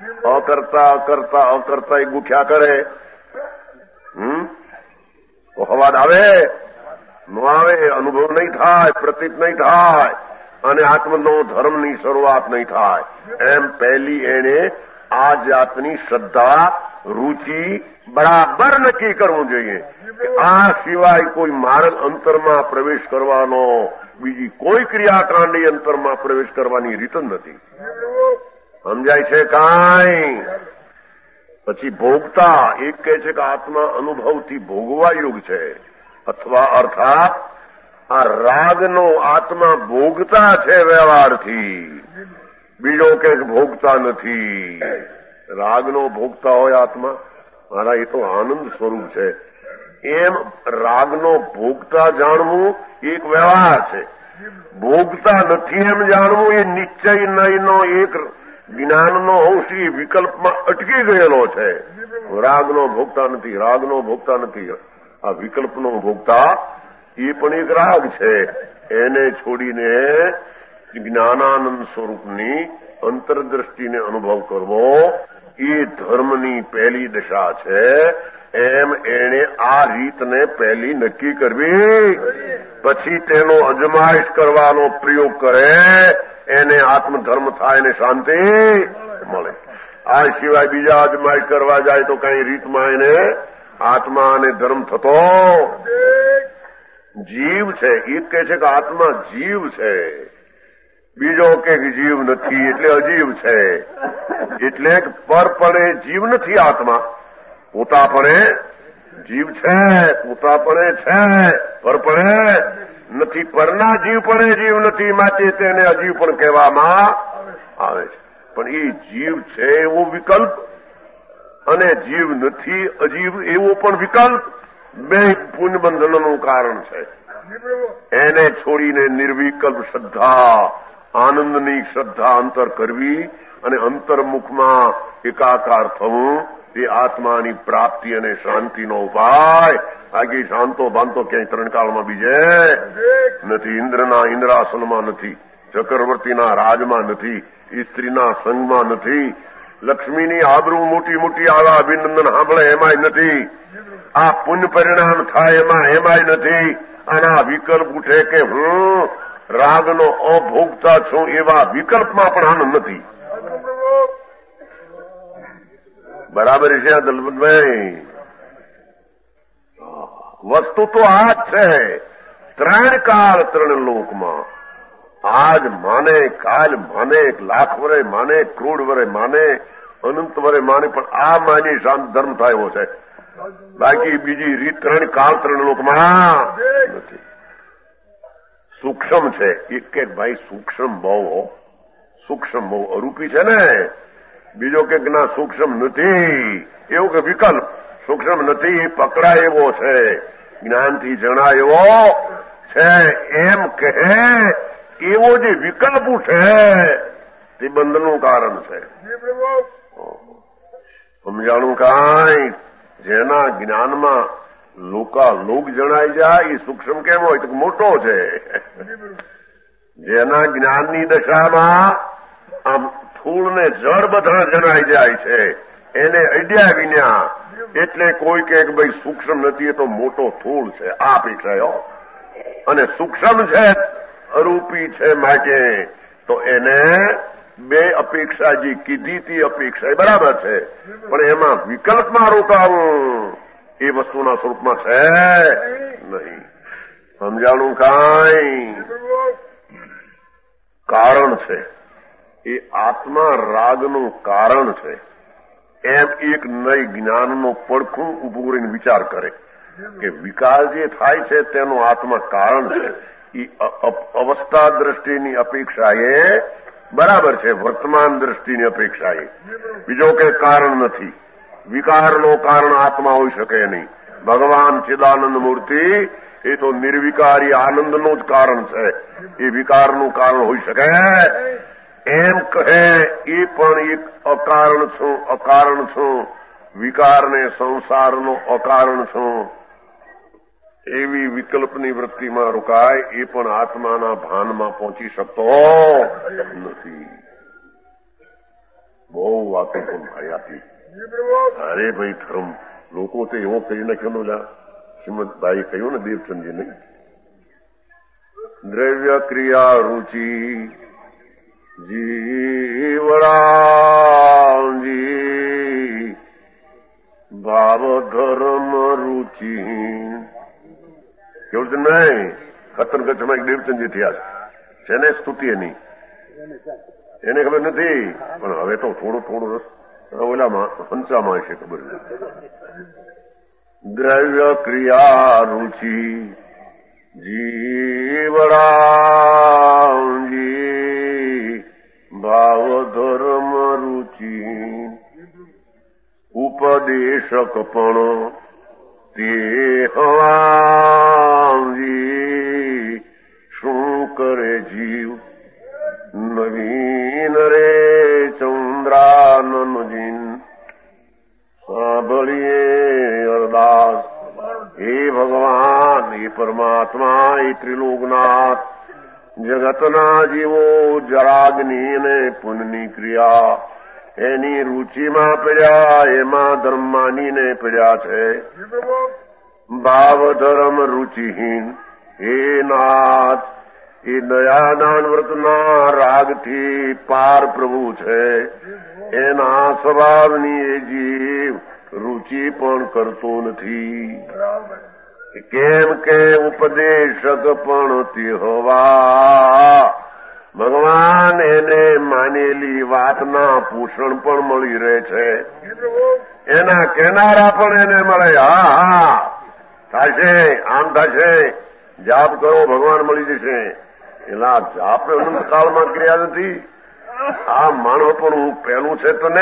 અકર્તા એ ગુઠ્યા કરે તો અવાજ આવે. ન આવે, અનુભવ નહીં થાય, પ્રતીત નહીં થાય અને આત્મનો ધર્મની શરૂઆત નહીં થાય. એમ પહેલી એને આ જાતની શ્રદ્ધા, રૂચિ બરાબર નક્કી કરવું જોઈએ કે આ સિવાય કોઈ માર્ગ અંતરમાં પ્રવેશ કરવાનો, બીજી કોઈ ક્રિયાકાંડી અંતરમાં પ્રવેશ કરવાની રીત જ નથી. સમજાય છે કાંઈ? પછી ભોગતા એક કહે છે કે આત્મા અનુભવથી ભોગવા યુગ છે, અથવા અર્થાત આ રાગનો આત્મા ભોગતા છે વ્યવહારથી, બીજો કે ભોગતા નથી. રાગનો ભોગતા હોય આત્મા, મારા એ તો આનંદ સ્વરૂપ છે, એમ રાગનો ભોગતા જાણવું એક વ્યવહાર છે. ભોગતા નથી એમ જાણવું એ નિશ્ચય નયનો એક જ્ઞાનનો અંશ એ વિકલ્પમાં અટકી ગયેલો છે. રાગનો ભોગતા નથી, રાગનો ભોગતા નથી, આ વિકલ્પનો ભોગતા એ પણ એક રાગ છે. એને છોડીને જ્ઞાનાનંદ સ્વરૂપની અંતરદ્રષ્ટિને અનુભવ કરવો એ ધર્મની પહેલી દશા છે. એમ એણે આ રીતને પહેલી નક્કી કરવી, પછી તેનો અજમાઈશ કરવાનો પ્રયોગ કરે, એને આત્મધર્મ થાય ને શાંતિ મળે. આ સિવાય બીજા અજમાઈશ કરવા જાય તો કઈ રીતમાં એને આત્મા અને ધર્મ થતો. જીવ છે એ કહે છે કે આત્મા જીવ છે, બીજો કે જીવ નથી એટલે અજીવ છે. એટલે પરપણે જીવ નથી આત્મા, પોતાપણે જીવ છે, પોતાપણે છે, પરપણે નથી. પરના જીવપણે જીવ નથી, માટે તેને અજીવ પણ કહેવામાં આવે છે. પણ એ જીવ છે એવો વિકલ્પ અને જીવ નથી અજીવ એવો પણ વિકલ્પ, બે પુનબંધનનું કારણ છે. એને છોડીને નિર્વિકલ્પ શ્રદ્ધા, આનંદની શ્રદ્ધા અંતર કરવી અને અંતર્મુખમાં એકાકાર થવું એ આત્માની પ્રાપ્તિ અને શાંતિનો ઉપાય. બાકી શાંતો બાંતો ક્યાંય ત્રણકાળમાં બીજે નથી. ઇન્દ્રના ઇન્દ્રાસનમાં નથી, ચક્રવર્તીના રાજમાં નથી, સ્ત્રીના સંગમાં નથી, લક્ષ્મીની આબરૂ મોટી મોટી આવા અભિનંદન સાંભળે એમાંય નથી, આ પુણ્ય પરિણામ થાય એમાંય નથી. આના વિકલ્પ ઉઠે કે હું રાગનો અભોગતા છું એવા વિકલ્પમાં પણ આનંદ નથી. બરાબર છે દલપતભાઈ? વસ્તુ તો આ જ છે. ત્રણ કાળ ત્રણ લોકમાં, આજ માને, કાલ માને, લાખ વરે માને, કરોડ વરે માને, અનંત વરે માને, પણ આ માની શાંત ધર્મ થયો છે. બાકી બીજી રીત ત્રણ કાળ ત્રણ લોકમાં નથી. સૂક્ષ્મ છે એક કે ભાઈ સૂક્ષ્મ બહુ, સૂક્ષ્મ બહુ અરૂપી છે ને. બીજો કે ના સૂક્ષ્મ નથી, એવું કે વિકલ્પ. સૂક્ષ્મ નથી, પકડાય એવો છે, જ્ઞાનથી જણાય એવો છે, એમ કહે એવો જે વિકલ્પ ઉઠે તે બંધનનું કારણ છે. સમજાણું કાંઈ? જેના જ્ઞાનમાં લોક જણાઈ જાય એ સૂક્ષ્મ કેમ હોય તો મોટો છે. જેના જ્ઞાનની દશામાં આમ સ્થૂળ ને જળ બધા જણાઈ જાય છે, એને અડ્યા વિના. એટલે કોઈ કે ભાઈ સૂક્ષ્મ નથી, એ તો મોટો સ્થૂળ છે, આ અપેક્ષાયો. અને સૂક્ષ્મ છે, અરૂપી છે, માટે તો એને બે અપેક્ષા જે કીધી તી અપેક્ષા એ બરાબર છે, પણ એમાં વિકલ્પમાં રોકાવું એ વસ્તુના સ્વરૂપમાં છે નહીં. સમજાણું કાંઈ? કારણ છે એ આત્મા રાગનું કારણ છે. એમ એક નઈ જ્ઞાનનો પડખું ઉભું કરીને વિચાર કરે કે વિકાર જે થાય છે તેનો આત્મા કારણ છે. એ અવસ્થા દ્રષ્ટિની અપેક્ષા એ બરાબર છે, વર્તમાન દ્રષ્ટિની અપેક્ષા એ. બીજો કે કારણ નથી, વિકારનો કારણ આત્મા હોઈ શકે નહીં. ભગવાન ચિદાનંદ મૂર્તિ એ તો નિર્વિકારી આનંદનું જ કારણ છે, એ વિકારનું કારણ હોઈ શકે એમ કહે એ પણ એક અકારણ છું, વિકારને સંસારનો અકારણ છું એવી વિકલ્પની વૃત્તિમાં રોકાય એ પણ આત્માના ભાનમાં પહોંચી શકતો નથી. બહુ વાતો પણ ભાઈ આપી. અરે ભાઈ ધર્મ લોકો તો એવો કહી નાખ્યો, શ્રીમદભાઈ કહ્યું ને દેવચંદજી નહીં, દ્રવ્ય ક્રિયા રુચિ જીવરાજી ભાવ ધર્મ રુચિ. કેવું છે નહીં? કતન કચ્છમાં એક દેવચંદજી થયા છે ને સ્તુતિ એની એને ખબર નથી, પણ હવે તો થોડું ઓલામાં હંસામાં છે ખબર. દ્રવ્ય ક્રિયા રુચિ જીવરાજી ભાવ ધર્મ રુચિ. ઉપદેશક પણ તે હવાજી શું કરે જીવ નવીન રે ચંદ્રાનનજીન. સાંભળીએ અરદાસ હે ભગવાન, હે પરમાત્મા, હે ત્રિલોકનાથ, જગતના જીવો જરાગની અને પુણ્યની ક્રિયા એની રુચિમાં પડ્યા, એમાં ધર્માનીને પડ્યા છે. ભાવ ધર્મ રુચિહીન હે નાથ, એ દયાદાન વ્રતના રાગથી પાર પ્રભુ છે. એના સ્વભાવની એ જીવ રુચિ પણ કરતો નથી. કેમ કે ઉપદેશક પણ તે હોવા ભગવાન એને માનેલી વાતના પોષણ પણ મળી રહે છે. એના કેનારા પણ એને મળે. હા થશે, આમ થશે, જાપ કરો ભગવાન મળી જશે. એલા જાપે અનંતકાળમાં ક્રિયા નથી. આ માનો પણ હું પહેલું છે તને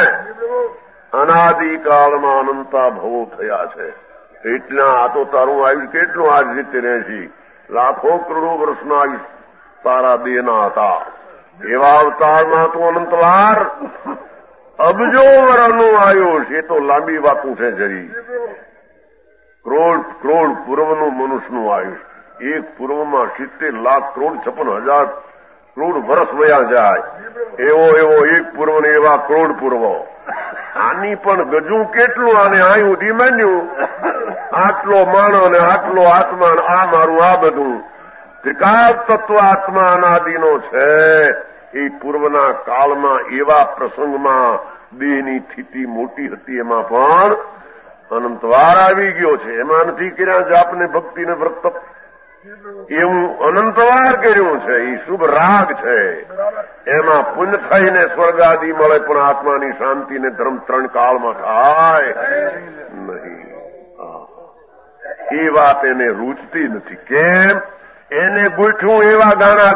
અનાદિકાળમાં અનંતા ભવો થયા છે. એટલા આ તો તારું આયુષ કેટલું આજ રીતે રહેશે. લાખો કરોડો વર્ષના આયુષ તારા દેના હતા. એવા અવતારમાં તું અનંતવાર અબજો વર્ષનું આયુષ. એ તો લાંબી વાતું છે જરી. કરોડ પૂર્વનું મનુષ્યનું આયુષ. એક પૂર્વમાં 70 લાખ કરોડ 56,000 કરોડ વર્ષ વયા જાય. એવો એક પૂર્વ ને એવા કરોડ પૂર્વ. આની પણ ગજું કેટલું આને આયુથી માન્યું. આટલો માણો ને આટલો આત્મા, આ મારું આ બધું ત્રિકાળ તત્વ આત્મા અનાદિનો છે. એ પૂર્વના કાળમાં એવા પ્રસંગમાં દેહની સ્થિતિ મોટી હતી, એમાં પણ અનંતવાર આવી ગયો છે. એમાં નથી કર્યા જાપને ભક્તિને વ્રત, એવું અનંતવાર કર્યું છે. એ શુભ રાગ છે. એમાં પુણ્ય થઈને સ્વર્ગ આદિ મળે, પણ આત્માની શાંતિ ને ધર્મ 3 કાળમાં થાય નહીં. એ વાત એને રૂચતી નથી. કેમ? એને ગૂંઠવું એવા ગાણા.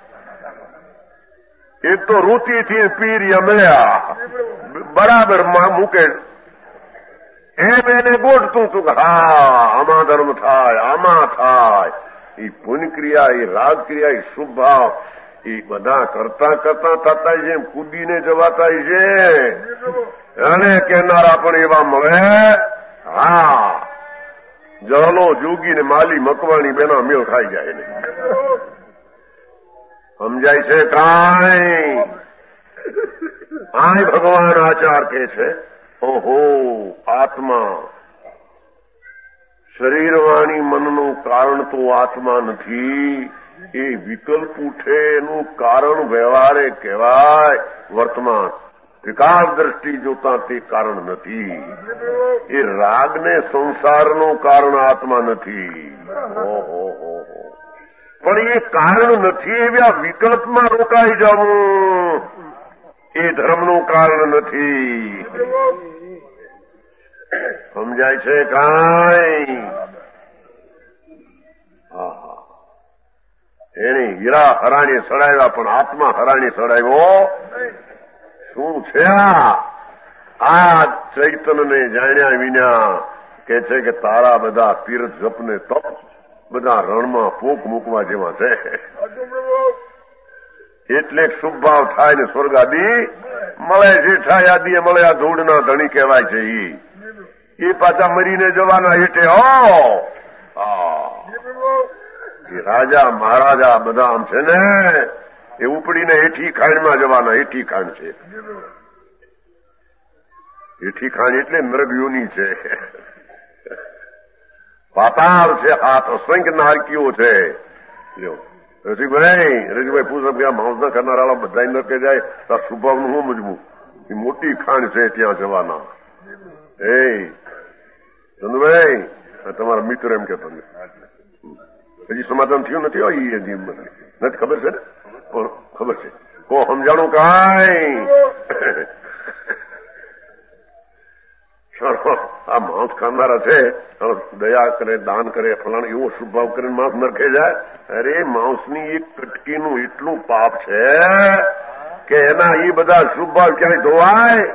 એક તો રૂચિથી પીર મળ્યા બરાબર મૂકે એમ એને ગોઠતું હતું કે હા આમાં ધર્મ થાય, આમાં થાય. એ પુણ્ય ક્રિયા, એ રાગ ક્રિયા, એ શુભ ભાવ, એ બધા કરતા થતા છે. કૂદીને જવાતા છે. અને કેનારા પણ એવા મળે. હા, જળનો જોગી ને માલી મકવાણી બેના મેળ ખાઈ જાય ને. સમજાય છે કાંઈ? આય ભગવાન આચાર કે છે. ઓહો, આત્મા શરીર વાણી મનનું કારણ તો આત્મા નથી. એ વિકલ્પ ઉઠે એનું કારણ વ્યવહારે કહેવાય. વર્તમાન ત્રિકાળ દ્રષ્ટિ જોતા તે કારણ નથી. એ રાગને સંસારનું કારણ આત્મા નથી. ઓહો, પણ એ કારણ નથી એવા વિકલ્પમાં રોકાઈ જવું એ ધર્મનું કારણ નથી. સમજાય છે કાંઈ? એને હીરા હરાણી સડાવ્યા, પણ આત્મા હરાણી સડાવ્યો શું છે? આ ચૈતનને જાણ્યા વિના કે છે કે તારા બધા તીર્થ જપને તપ બધા રણમાં પોક મૂકવા જેવા છે. એટલે શુભ ભાવ થાય ને સ્વર્ગ આદિ મળે. જેઠાઈ આદિ મળે. આ ધૂળના ધણી કહેવાય છે. એ પાછા મરીને જવાના હેઠે. રાજા મહારાજા બધા આમ છે ને, એ ઉપડીને હેઠી ખાંડમાં જવાના. હેઠી ખાંડ છે. હેઠી ખાંડ એટલે નરકયોની છે. પાતાળ છે. હાથ અસંખ્ય નારકીઓ છે. લ્યો રસિકભાઈ પૂછો કે આ માંસના કરનારા બધા નરકે જાય તો સ્વભાવનું શું મજબૂત? એ મોટી ખાણ છે ત્યાં જવાના. એ ચંદુભાઈ તમારા મિત્ર એમ કે તમને હજી સમાધાન થયું નથી. નથી ખબર છે ને? પણ ખબર છે. કો સમજાણું કાંઈ? આ માંસ ખાનારા છે દયા કરે, દાન કરે, ફલાણ એવો સ્વભાવ કરીને માંસ નરખે જાય. અરે માંસની એક કટકીનું એટલું પાપ છે કે એના એ બધા સ્વભાવ ક્યાંય ધોવાય?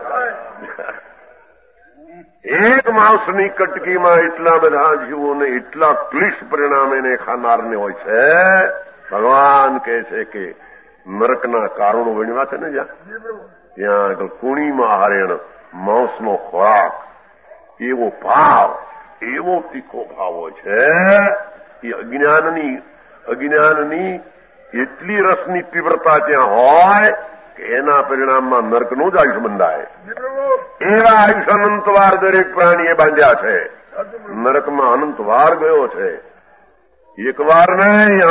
એક માંસની કટકીમાં એટલા બધા જીવોને એટલા ક્લિષ્ટ પરિણામ એને ખાનારને હોય છે. ભગવાન કહે છે કે નરકના કારણો વણ્યા છે ને ત્યાં આગળ કુણીમાં હારેણ માંસનો ખોરાક એવો ભાવ, એવો તીખો ભાવ હોય છે. એ અજ્ઞાનની એટલી રસની તીવ્રતા ત્યાં હોય કે એના પરિણામમાં નરકનું જ આયુષ્ય બંધાય. એવા આયુષ્ય અનંતવાર દરેક પ્રાણીએ બાંધ્યા છે. નરકમાં અનંતવાર ગયો છે. એક વાર નહીં,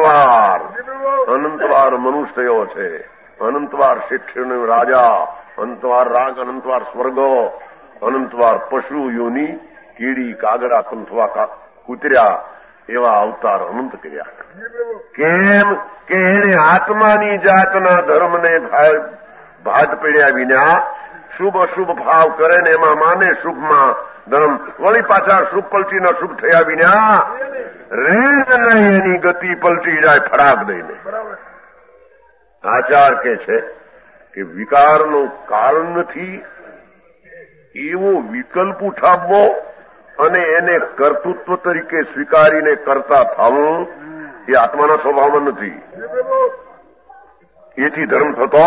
અનંતવાર મનુષ્ય થયો છે. અનંતવાર શિક્ષણ રાજા, અનંતવાર રાગ, અનંતવાર સ્વર્ગો, અનંતવાર પશુ યોની, કીડી, કાગડા, કંથવા, કૂતર્યા એવા અવતાર અનંત કર્યા. કેમ કે એને આત્માની જાતના ધર્મને ભાત પડ્યા વિના શુભ અશુભ ભાવ કરે ને એમાં માને શુભમાં ધર્મ, વળી પાછા શુભ પલટીના શુભ થયા વિના રેજ નહીં, એની ગતિ પલટી જાય ફરાક દઈને. આચાર કે છે કે વિકારનું કારણ નથી એવો વિકલ્પ ઉઠાવવો અને એને કર્તૃત્વ તરીકે સ્વીકારીને કરતા થવું એ આત્માના સ્વભાવમાં નથી. એથી ધર્મ થતો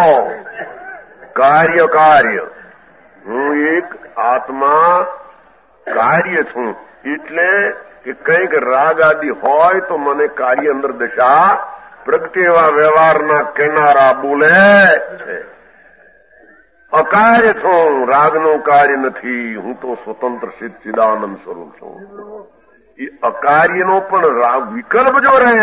કાર્ય હું એક આત્મા કાર્ય છું. એટલે કે કંઈક રાગ આદિ હોય તો મને કાર્ય અંદર દશા પ્રગટે એવા વ્યવહારના કેનારા બોલે છે. અકાર્ય છું, રાગનું કાર્ય નથી. હું તો સ્વતંત્ર ચિદાનંદ સ્વરૂપ છું. એ અકાર્યનો પણ રાગ વિકલ્પ જો રહે.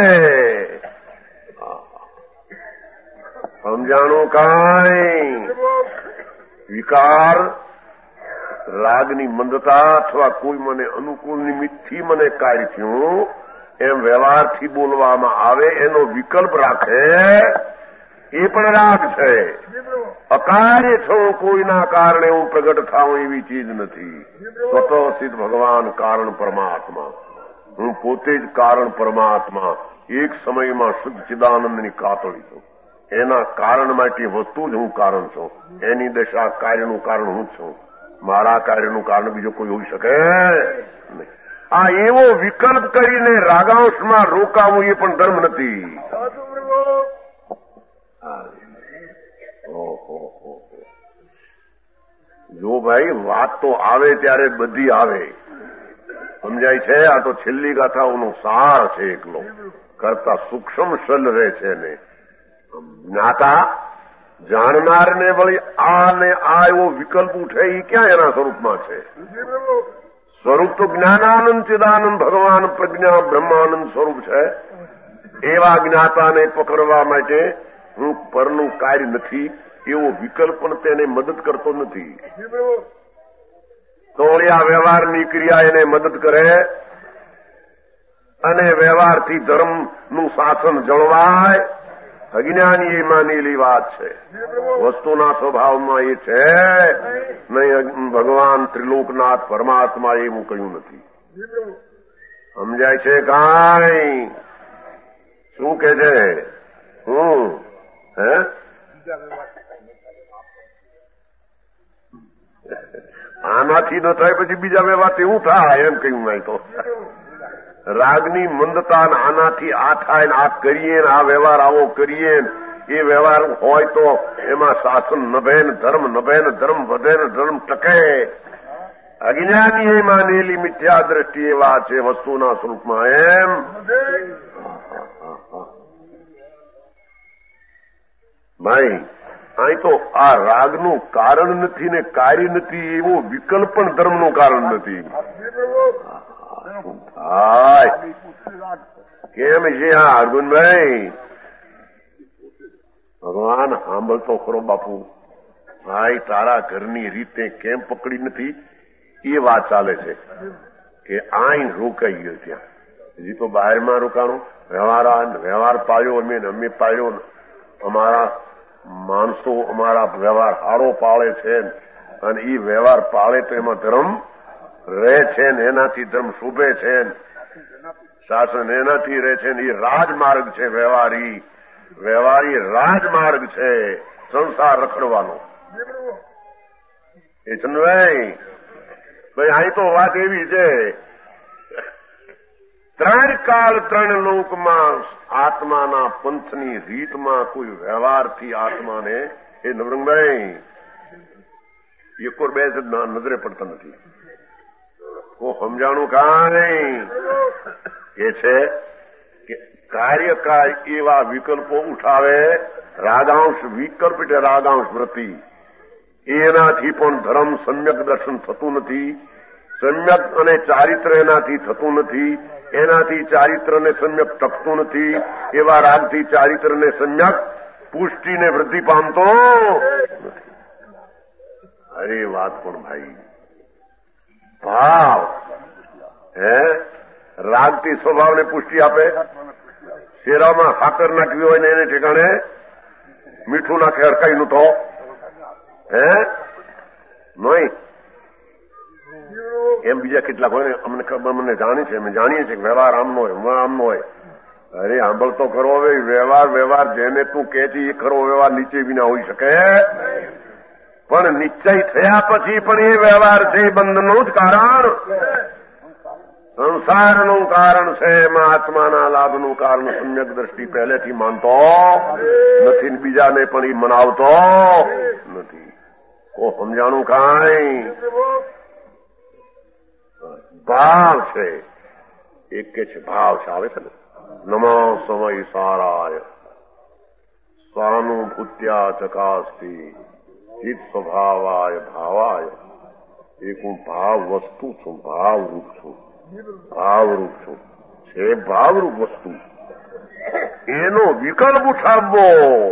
સમજાણું કાંઈ? વિકાર, રાગની મંદતા અથવા કોઈ મને અનુકૂળ નિમિત્તથી મને કાર્ય થયું એમ વ્યવહારથી બોલવામાં આવે એનો વિકલ્પ રાખે એ પણ રાગ છે. અકાર્ય છું, કોઈના કારણે હું પ્રગટ થાઉં એવી ચીજ નથી. સ્વતઃ સિદ્ધ ભગવાન કારણ પરમાત્મા. હું પોતે જ કારણ પરમાત્મા. એક સમયમાં શુદ્ધ ચિદાનંદની કાતળી છું. એના કારણ માટે વસ્તુ જ હું કારણ છું. એની દશા કાર્યનું કારણ હું છું. મારા કાર્યનું કારણ બીજો કોઈ હોઈ શકે નહીં. આ એવો વિકલ્પ કરીને રાગાંશમાં રોકાવું એ પણ ધર્મ નથી. જો ભાઈ વાત તો આવે ત્યારે બધી આવે, સમજાય છે? આ તો છેલ્લી ગાથાઓનો સાર છે. એકલો કરતા સૂક્ષ્મ સલ રહે છે ને જ્ઞાતા જાણનારને વળી આ ને આ એવો વિકલ્પ ઉઠે એ ક્યાં એના સ્વરૂપમાં છે? સ્વરૂપ તો જ્ઞાનાનંદ ચિદાનંદ ભગવાન પ્રજ્ઞા બ્રહ્માનંદ સ્વરૂપ છે. એવા જ્ઞાતાને પકડવા માટે હું પરનું કાર્ય નથી એવો વિકલ્પ પણ તેને મદદ કરતો નથી. તો આ વ્યવહારની ક્રિયા એને મદદ કરે અને વ્યવહારથી ધર્મનું શાસન જળવાય. અજ્ઞાની એ માનેલી વાત છે. વસ્તુના સ્વભાવમાં એ છે નહીં. ભગવાન ત્રિલોકનાથ પરમાત્મા એવું કહ્યું નથી. સમજાય છે કાંઈ? શું કે છે? આનાથી ન થાય પછી બીજા વ્યવહાર એવું થાય એમ કહ્યું. નહીં તો રાગની મંદતા આનાથી આ થાય ને આ કરીએ ને આ વ્યવહાર આવો કરીએ એ વ્યવહાર હોય તો એમાં શાસન નભે ને ધર્મ નભે ને ધર્મ વધે ને ધર્મ ટકે. અજ્ઞાની એ માનેલી મિથ્યા દ્રષ્ટિ એ વાત છે વસ્તુના સ્વરૂપમાં. એમ ભાઈ અહીં તો આ રાગનું કારણ નથી ને કાર્ય નથી એવો વિકલ્પ પણ ધર્મનું કારણ નથી. હાય કેમ છે આ અર્જુનભાઈ? ભગવાન સાંભળતો ખરો બાપુ. ભાઈ તારા ઘરની રીતે કેમ પકડી નથી એ વાત ચાલે છે કે આઈ રોકાઈ ગયો ત્યાં. હજી તો બહારમાં રોકાણું. વ્યવહાર પાળ્યો અમે પાળ્યો. અમારા માણસો અમારા વ્યવહાર સારો પાળે છે અને એ વ્યવહાર પાળે તો એમાં ધર્મ રહે છે ને એનાથી ધર્મ શોભે છે. શાસન એનાથી રહે છે ને એ રાજમાર્ગ છે. વ્યવહારી રાજમાર્ગ છે સંસાર રખડવાનો. એ ચંદ્રભાઈ અહીં તો વાત એવી છે, ત્રણ કાળ ત્રણ લોકમાં આત્માના પંથની રીતમાં કોઈ વ્યવહારથી આત્માને એ નવરંગભાઈ એક ઓર બે નજરે પડતા નથી. કોઈ સમજાણું કાંઈ એ છે કે કાર્યકાળ એવા વિકલ્પો ઉઠાવે. રાગાંશ વિકલ્પ એટલે રાગાંશ વૃત્તિ. એનાથી પણ ધર્મ સમ્યક દર્શન થતું નથી. સમ્યક અને ચારિત્ર એનાથી થતું નથી. એનાથી ચારિત્રને સમ્યક ટકતું નથી. એવા રાગથી ચારિત્રને સમ્યક પુષ્ટિને વૃદ્ધિ પામતો નથી. અરે વાત પણ ભાઈ ભાવ રાગથી સ્વભાવને પુષ્ટિ આપે. શેરામાં સાકર નાખવી હોય ને એને ઠેકાણે મીઠું નાખે હરકાઈનું તો નહીં. એમ બીજા કેટલાક હોય ને અમને ખબર મને જાણી છે. અમે જાણીએ છીએ કે વ્યવહાર આમનો હોય આમનો હોય. અરે સાંભળતો ખરો હવે વ્યવહાર જેને તું કે છે એ ખરો વ્યવહાર નીચે વિના હોઈ શકે. પણ નિશ્ચય થયા પછી પણ એ વ્યવહાર છે બંધનું જ કારણ, સંસારનું કારણ છે. એમાં આત્માના લાભનું કારણ સમ્યક દ્રષ્ટિ પહેલેથી માનતો નથી. બીજાને પણ એ મનાવતો નથી. કો સમજાણું કાંઈ ભાવ છે. એક કે છે ભાવ છે આવે છે ને નમો સમય સારાય સ્વાનુભૂત્યા ચકાસ્તી ચિત્ત સ્વભાવાય ભાવાય. એક હું ભાવ વસ્તુ છું, ભાવરૂપ છું. ભાવરૂપ છું છે ભાવરૂપ વસ્તુ. એનો વિકલ્પ ઉઠાવવો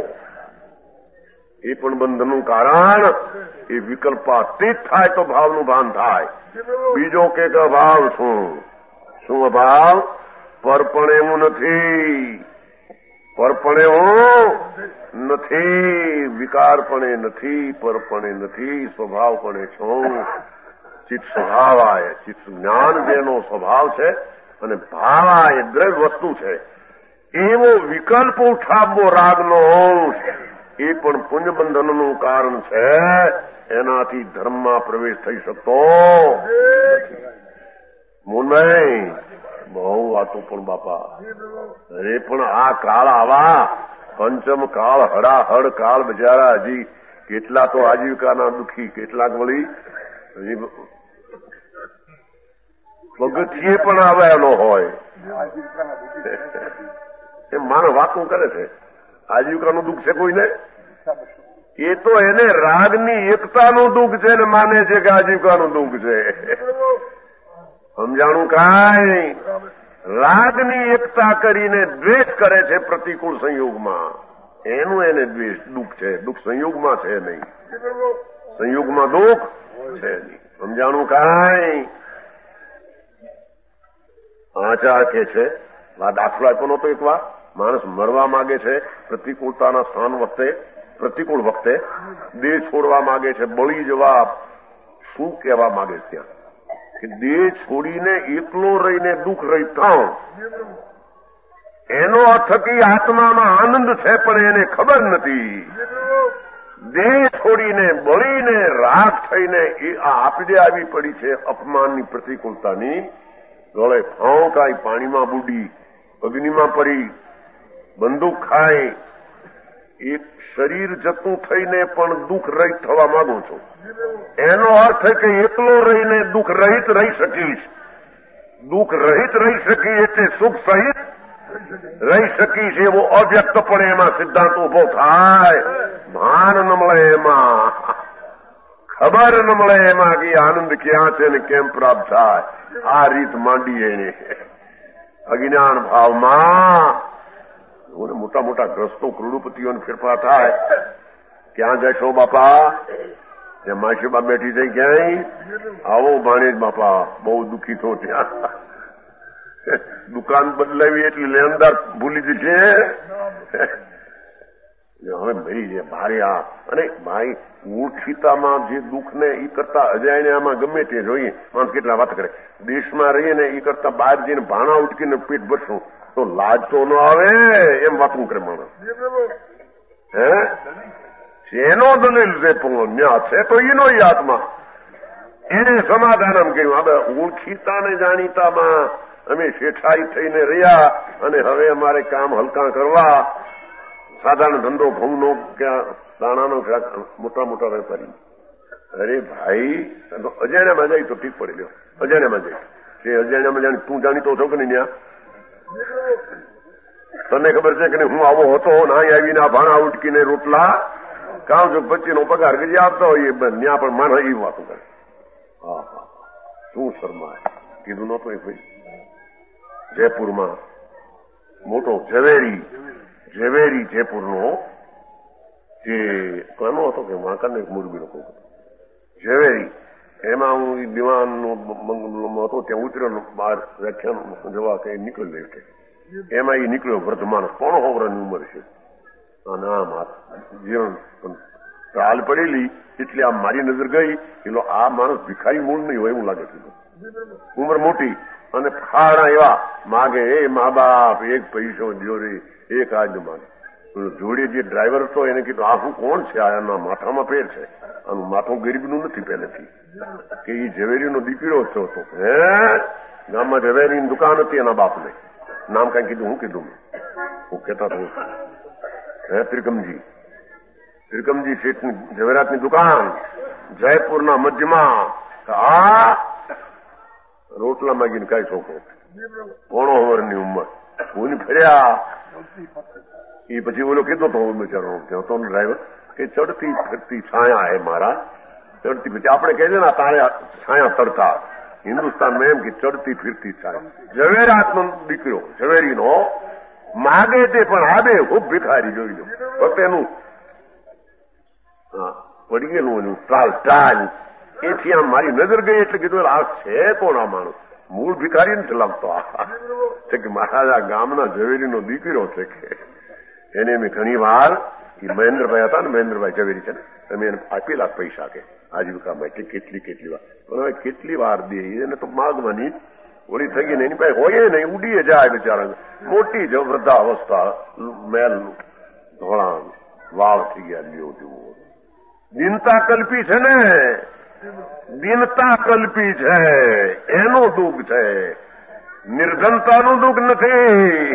એ પણ બંધનનું કારણ. એ વિકલ્પાતીત થાય તો ભાવનું ભાન થાય. બીજો કે અભાવ છું. શું અભાવ? પરપણે હું નથી. પરપણે હું નથી. વિકારપણે નથી. પરપણે નથી. સ્વભાવપણે છું. ચિત્ત સ્વભાવાય. ચિત્ત જ્ઞાન જેનો સ્વભાવ છે અને ભાવાય દ્રવ્ય વસ્તુ છે. એવો વિકલ્પ ઉઠાવવો રાગનો અંશ એ પણ પુણ્યબંધનનું કારણ છે. એનાથી ધર્મમાં પ્રવેશ થઈ શકતો નથી. મોનભાઈ બહુ વાતો પણ બાપા. અરે પણ આ કાળ આવા પંચમ કાળ હડાહડ કાળ બજારા. હજી કેટલા તો આજીવિકાના દુઃખી, કેટલાક વળી હજી પગથિયે પણ આવ્યા ન હોય. એ માણસ વાતું કરે છે. આજીવિકાનું દુઃખ છે કોઈને? એ તો એને રાગની એકતાનું દુઃખ છે ને માને છે કે આજીવિકાનું દુઃખ છે. સમજાણું કાંઈ? રાગની એકતા કરીને દ્વેષ કરે છે પ્રતિકૂળ સંયોગમાં. એનું એને દ્વેષ દુઃખ છે. દુઃખ સંયોગમાં છે નહીં. સંયોગમાં દુઃખ છે નહીં. સમજાણું કાંઈ? આચાર કે છે આ દાખલો આપ્યો નતો એક વાર. માણસ મરવા માંગે છે પ્રતિકૂળતાના સ્થાન વખતે, પ્રતિકૂળ વખતે દેહ છોડવા માંગે છે, બળી જવા. શું કહેવા માંગે છે ત્યાં કે દેહ છોડીને એકલો રહીને દુઃખ રહી થાઉં. એનો અર્થ કે આત્મામાં આનંદ છે પણ એને ખબર નથી. દેહ છોડીને બળીને રાગ થઈને એ આપડે આવી પડી છે અપમાનની પ્રતિકૂળતાની. ગળે ફાઉ કાંઈ પાણીમાં બુડી, અગ્નિમાં પડી, બંદૂક ખાય. એક શરીર જતું થઈને પણ દુઃખ રહિત થવા માંગુ છું. એનો અર્થ કે એકલો રહીને દુઃખ રહિત રહી શકીશ. દુઃખ રહિત રહી શકીશ એટલે સુખ સહિત રહી શકીશ એવો અવ્યક્તપણે એમાં સિદ્ધાંત ઉભો થાય. ભાન ન મળે એમાં, ખબર ન મળે એમાં કે આનંદ ક્યાં છે ને કેમ પ્રાપ્ત થાય. આ રીત માંડી એને અજ્ઞાન ભાવમાં મોટા મોટા ગ્રસ્તો કરોડોપતિઓને ફેરફાર થાય. ક્યાં જશો બાપા? ત્યાં માસીબા બેઠી થઈ ક્યાંય આવો ભાણેજ બાપા બહુ દુઃખી થો. ત્યાં દુકાન બદલાવી એટલે લેણદાર ભૂલી જશે. હવે મરી જાય ભારે આ. અને ભાઈ ઓળખીતામાં જે દુઃખ ને એ કરતા અજાયને આમાં ગમે તે જોઈએ. માણસ કેટલા વાત કરે. દેશમાં રહીએ ને એ કરતા બહાર જઈને ભાણા ઉટકીને પેટ ભરશું તો લાજ તો ન આવે એમ વાતું કરે માણસ. એનો દલીલ છે ન્યા છે તો એનો આત્મા એને સમાધાન એમ કહ્યું. હવે ઓળખીતા ને જાણીતામાં અમે શેઠાઈ થઈને રહ્યા અને હવે અમારે કામ હલકા કરવા સાધારણ ધંધો ઘઉંનો ક્યાં દાણાનો મોટા મોટા વેપારી. અરે ભાઈ અજાણ્યામાં જાય તો ઠીક પડી લ્યો. અજાણ્યામાં જાય કે અજાણ્યામાં જાણી તું જાણીતો છો કે નહીં? ત્યાં તને ખબર છે કે હું આવો હતો ને અહીં આવીને આ ભાણા ઉટકીને રોટલા કામ જો 25નો પગાર ગજી આપતા હોય ત્યાં પણ માનો એ વાતો કરે. હા હા શું શરમાય કીધું નતો એ ભાઈ. જયપુરમાં મોટો ઝવેરી જયપુરનો જે કોનો હતો કે વાંકાને મોરબીનો કોઈ હતો ઝવેરી. એમાં હું દિવાનનો હતો ત્યાં ઉતર્યો બહાર વ્યાખ્યાન જવા કે નીકળ્યો કે એમાં એ નીકળ્યો વૃદ્ધ માણસ 95 વર્ષની ઉંમર છે. અને આમ જીવન ચાલ પડેલી એટલે આમ મારી નજર ગઈ એટલે આ માણસ ભિખારી મૂળ નહીં હોય એવું લાગે છે. ઉંમર મોટી અને ફાળા એવા માગે એ મા બાપ એક પૈસો દો રે એક આજ માગે. જોડે જે ડ્રાઈવર હતો એને કીધું આ હું કોણ છે? આ એના માથામાં પેર છે. આનું માથું ગરીબનું નથી પહેલેથી કે એ ઝવેરીનો દીકરો જ હતો. ગામમાં ઝવેરીની દુકાન હતી એના બાપને. નામ કઈ કીધું હું કીધું હું કહેતા તો ત્રિકમજી શેઠની ઝવેરાતની દુકાન જયપુરના મધ્યમાં. આ રોટલા માગીને કઈ છોકરો 95 વર્ષની ઉંમર કોની ફર્યા. એ પછી ઓલો કીધો તો બિચારો હતો ડ્રાઈવર કે ચડતી ફરતી છાયા હે મારા. ચડતી પછી આપણે કહી દે ને છાયા તડકા હિન્દુસ્તાનમાં એમ કે ચડતી ફીરતી છાયા. ઝવેરાતનો દીકરો ઝવેરીનો માગે તે પણ આબે ખૂબ ભિખારી જોઈ લો. ફક્ત એનું પડી ગયેલું ટાલ એથી આમ મારી નજર ગઈ એટલે કીધું આ છે કોણ? આ માણસ મૂળ ભિખારી નથી લાગતો. છે કે મહારાજા ગામના ઝવેરીનો દીકરો છે કે એને મેં ઘણી વાર મહેન્દ્રભાઈ હતા ને મહેન્દ્રભાઈ ઝવેરી છે ને તમે એને આપેલા પૈસા કે આજીવિકા માટે કેટલી વાર પણ હવે કેટલી વાર દે એને તો માગવાની ઓળી થઈ ગઈ ને એની પાસે હોય ને ઉડીએ જાય બિચારા. મોટી જ વૃદ્ધાવસ્થા મેલ ધોળા વાળ થઈ ગયા લ્યો જુઓ. દિનતા કલ્પી છે ને દિનતા કલ્પી છે એનું દુઃખ છે. નિર્ધનતાનું દુઃખ નથી.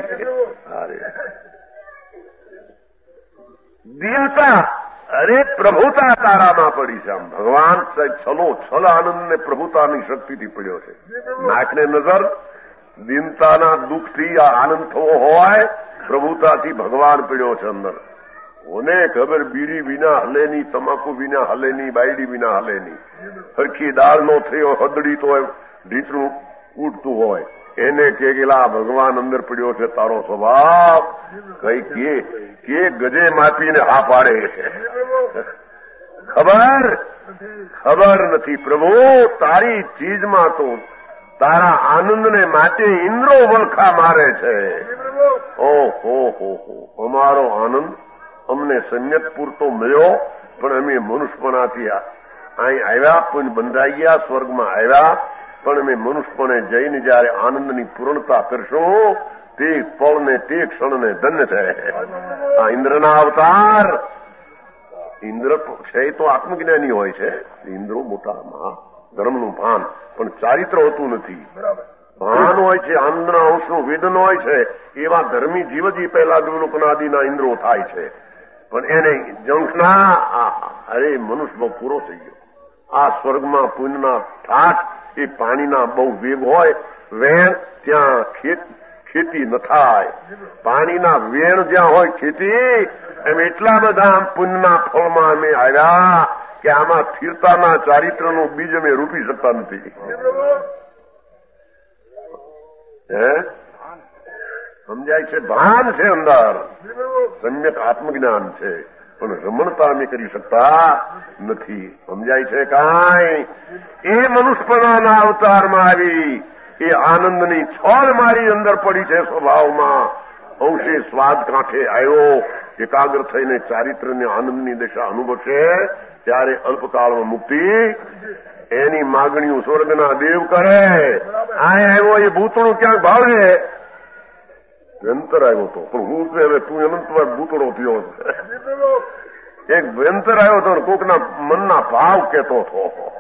દીનતા અરે પ્રભુતા તારામાં પડી છે. આમ ભગવાન છલ આનંદ ને પ્રભુતાની શક્તિથી પડ્યો છે. નાકને નજર દીનતાના દુઃખથી આ આનંદ થવો હોય પ્રભુતાથી ભગવાન પડ્યો છે અંદર. ઓને ખબર બીડી વિના હલે ની, તમાકુ વિના હલે ની, બાયડી વિના હલે ની. હરખી દાળ નો થયો હદડી તો ઢીચરું ઉઠતું હોય એને કે ગેલા ભગવાન અંદર પડ્યો છે. તારો સ્વભાવ કઈ કે ગજે માપીને હા પાડે ખબર નથી. પ્રભુ તારી ચીજમાં તો તારા આનંદને માટે ઇન્દ્રો વલખા મારે છે. ઓહો અમારો આનંદ અમને સંયત પૂરતો મળ્યો પણ અમે મનુષ્યપણાથી અહીં આવ્યા પણ બંધાઈ ગયા સ્વર્ગમાં આવ્યા પણ અમે મનુષ્યપણે જઈને જયારે આનંદની પૂર્ણતા કરશું તે પળને તે ક્ષણને ધન્ય થાય. આ ઇન્દ્રના અવતાર ઇન્દ્ર છે તો આત્મજ્ઞાની હોય છે. ઇન્દ્રો મોટા ધર્મનું ભાન પણ ચારિત્ર હોતું નથી. ભાન હોય છે આનંદના અંશનું વેદન હોય છે. એવા ધર્મી જીવજી પહેલા દ્વિલોકનાદિના ઇન્દ્રો થાય છે પણ એને જંખના અરે મનુષ્ય પૂરો થઈ ગયો. આ સ્વર્ગમાં પુણ્યના ઠાઠ એ પાણીના બહુ વેગ હોય વેણ ત્યાં ખેતી ન થાય. પાણીના વેણ જ્યાં હોય ખેતી એમ એટલા બધા પુણ્યના ફળમાં અમે આવ્યા કે આમાં સ્થિરતાના ચારિત્રનું બીજ અમે રૂપી શકતા નથી. હે સમજાય છે? ભાન છે અંદર, સમ્યક આત્મજ્ઞાન છે, પણ રમણતા અમે કરી શકતા નથી. સમજાય છે? કાંઈ એ મનુષ્યપણાના અવતારમાં આવી એ આનંદની છોલ મારી અંદર પડી છે સ્વભાવમાં. અંશે સ્વાદ કાંઠે આવ્યો, એકાગ્ર થઈને ચારિત્ર્યની આનંદની દશા અનુભવશે ત્યારે અલ્પકાળમાં મુક્તિ એની માગણીઓ સ્વર્ગના દેવ કરે. આ આવ્યો એ ભૂતળો ક્યાંક ભાવે વ્યંતર આવ્યો હતો, પણ હું હવે તું અનંતવાર ભૂતળો થયો. એક વ્યંતર આવ્યો હતો, કોકના મનના ભાવ કેતો હતો.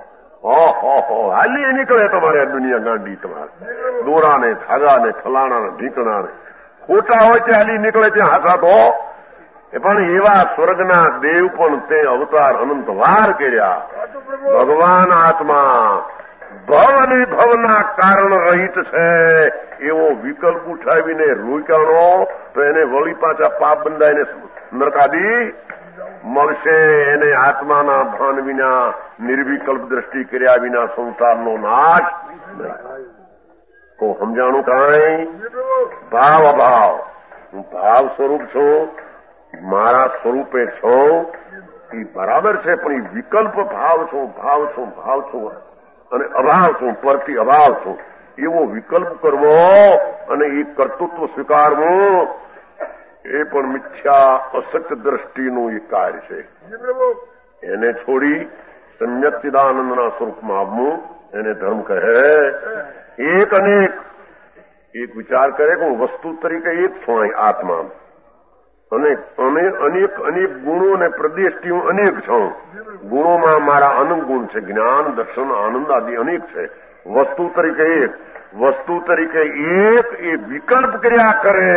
હાલી નીકળે તમારે દુનિયા ગાંડી, તમારે દોરાને ધાગાને ફલાણાને ઢીકણાને ખોટા હોય તે હાલી નીકળે ત્યાં હાથા તો. પણ એવા સ્વર્ગના દેવ પણ તે અવતાર અનંત વાર કર્યા. ભગવાન આત્મા ભવ અને ભવના કારણ રહિત છે એવો વિકલ્પ ઉઠાવીને રોકાણો તો એને વળી પાછા પાપ બંધાઈને નરકાદી મળશે. એને આત્માના ભાન વિના નિર્વિકલ્પ દ્રષ્ટિ કર્યા વિના સંસારનો નાશ નહીં. તો સમજાણું કાંઈ? ભાવ અભાવ, હું ભાવ સ્વરૂપ છું, મારા સ્વરૂપે છું એ બરાબર છે, પણ એ વિકલ્પ ભાવ છું, ભાવ છું, ભાવ છું અને અભાવ છું, પરથી અભાવ છું એવો વિકલ્પ કરવો અને એ કર્તૃત્વ સ્વીકારવું એ પણ મિથ્યા અસત્ય દ્રષ્ટિનું એ કાર્ય છે. એને છોડી સમ્યક ચિદાનંદના સ્વરૂપમાં આવવું એને ધર્મ કહે. એક અનેક એક વિચાર કરે કે હું વસ્તુ તરીકે એક છું આત્મા, અનેક અનેક ગુણો અને પ્રદેશથી હું અનેક છું. ગુણોમાં મારા અનંત ગુણ છે, જ્ઞાન દર્શન આનંદ આદિ અનેક છે. વસ્તુ તરીકે એક, વસ્તુ તરીકે એક એ વિકલ્પ કર્યા કરે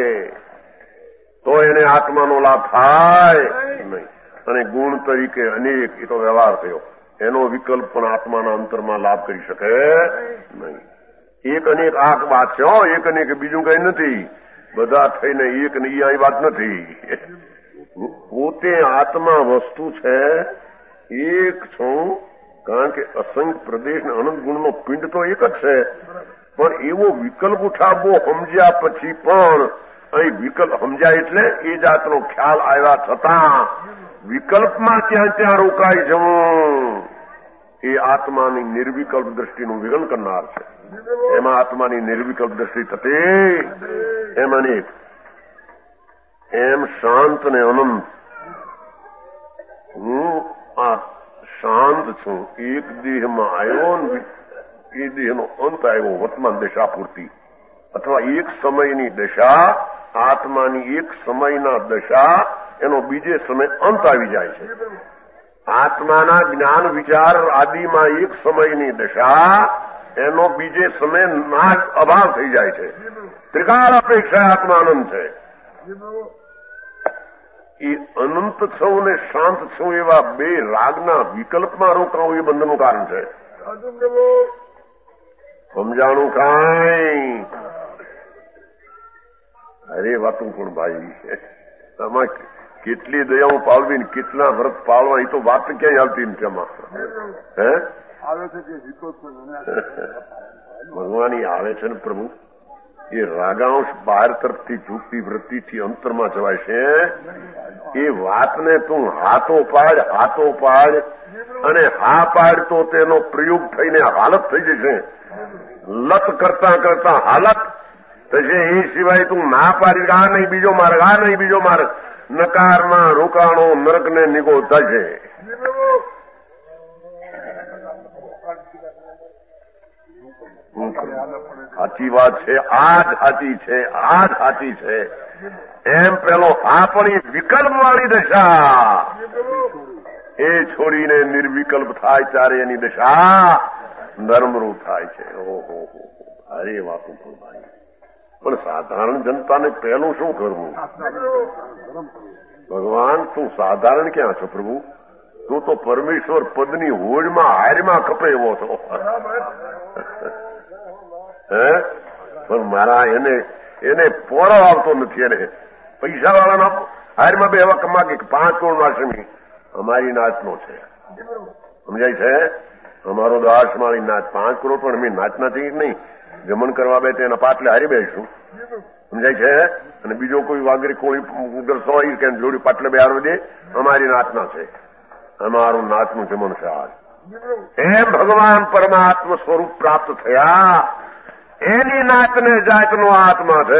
તો એને આત્માનો લાભ થાય નહીં. અને ગુણ તરીકે અનેક એ તો વ્યવહાર થયો, એનો વિકલ્પ પણ આત્માના અંતરમાં લાભ કરી શકે નહીં. એક અનેક આ વાત છે, એક અનેક બીજું કઈ નથી. બધા થઈને એક ને એ વાત નથી. પોતે આત્મા વસ્તુ છે, એક છું, કારણ કે અસંખ્ય પ્રદેશ ને અનંત ગુણનો પિંડ તો એક જ છે. પણ એવો વિકલ્પ ઉઠાવવો સમજ્યા પછી પણ અહીં વિકલ્પ સમજાય એટલે એ જાતનો ખ્યાલ આવ્યા છતાં વિકલ્પમાં ત્યાં રોકાઈ જવું એ આત્માની નિર્વિકલ્પ દ્રષ્ટિનું વિગન કરનાર છે. એમાં આત્માની નિર્વિકલ્પ દ્રષ્ટિ થતી એમ અનેક, એમ શાંત ને અનંત. હું આ શાંત છું, એક દેહમાં આવ્યો ને એ દેહનો અંત આવ્યો વર્તમાન દશા પૂરતી, અથવા એક સમયની દશા, આત્માની એક સમયના દશા એનો બીજે સમય અંત આવી જાય છે. આત્માના જ્ઞાન વિચાર આદિમાં એક સમયની દશા, એનો બીજે સમય નાશ અભાવ થઈ જાય છે. ત્રિકાળ અપેક્ષા આત્મા અનંત છે. એ અનંત છું ને શાંત છું એવા બે રાગના વિકલ્પમાં રોકાવું એ બંધનું કારણ છે. સમજાણું કાંઈ? અરે વાતું પણ ભાઈ, આમાં કેટલી દયાઓ પાળવી ને કેટલા વ્રત પાળવા એ તો વાત ક્યાંય આવતી નથી. એમાં હે ભગવાન આવે છે ને પ્રભુ, એ રાગાંશ બહાર તરફથી ઝૂકતી વૃત્તિથી અંતરમાં જવાય છે. એ વાતને તું હાથો પાડ અને હા પાડ તો તેનો પ્રયોગ થઈને હાલત થઈ જશે. લત કરતા કરતા હાલત થશે. એ સિવાય તું ના પાડી આ નહીં બીજો માર્ગ, આ નહીં બીજો માર્ગ, નકારમાં રોકાણો નરકને નિગો થશે. સાચી વાત છે, આ જ સાચી છે, આ જ સાચી છે. એમ પેલો આ પણ વિકલ્પ વાળી દશા એ છોડીને નિર્વિકલ્પ થાય ત્યારે એની દશા ધર્મરૂપ થાય છે. ઓહો, અરે વાતું પણ ભાઈ, પણ સાધારણ જનતાને પહેલું શું કરવું? ભગવાન તું સાધારણ ક્યાં છો પ્રભુ? તું તો પરમેશ્વર પદની હોડમાં હારમાં કપે એવો છો. હે પણ મારા એને પોરો આવતો નથી. એને પૈસા વાળાના હારમાં બે એવા કમાકે 5 કરોડ આશ્રમી અમારી નાચનો છે. સમજાય છે? અમારો દાસ મારી નાચ 5 કરોડ પણ અમે નાચના છીએ નહીં. જમણ કરવા બેઠે એના પાટલે હારી બેસું, સમજાય છે? અને બીજો કોઈ વાગરી કોળી ઉદરસો હોય કે જોડી પાટલે બેહારવી દે, અમારી નાતના છે, અમારું નાતનું જમણ છે આજ. એમ ભગવાન પરમાત્મ સ્વરૂપ પ્રાપ્ત થયા એની નાતને જાતનો આત્મા છે.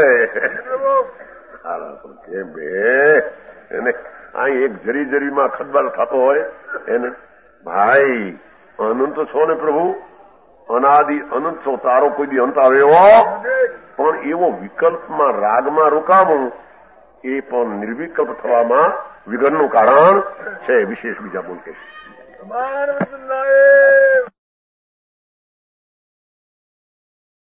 કેમ બે એને અહીં એક જરી જરીમાં ખદબાર થતો હોય એને, ભાઈ અનંત છો ને પ્રભુ, અનાદિ અનંત છો, તારો કોઈ દી અંત આવ્યો પણ એવો વિકલ્પમાં રાગમાં રોકાવું એ પણ નિર્વિકલ્પ થવામાં વિઘ્નનું કારણ છે. વિશેષ બીજા બોલ કે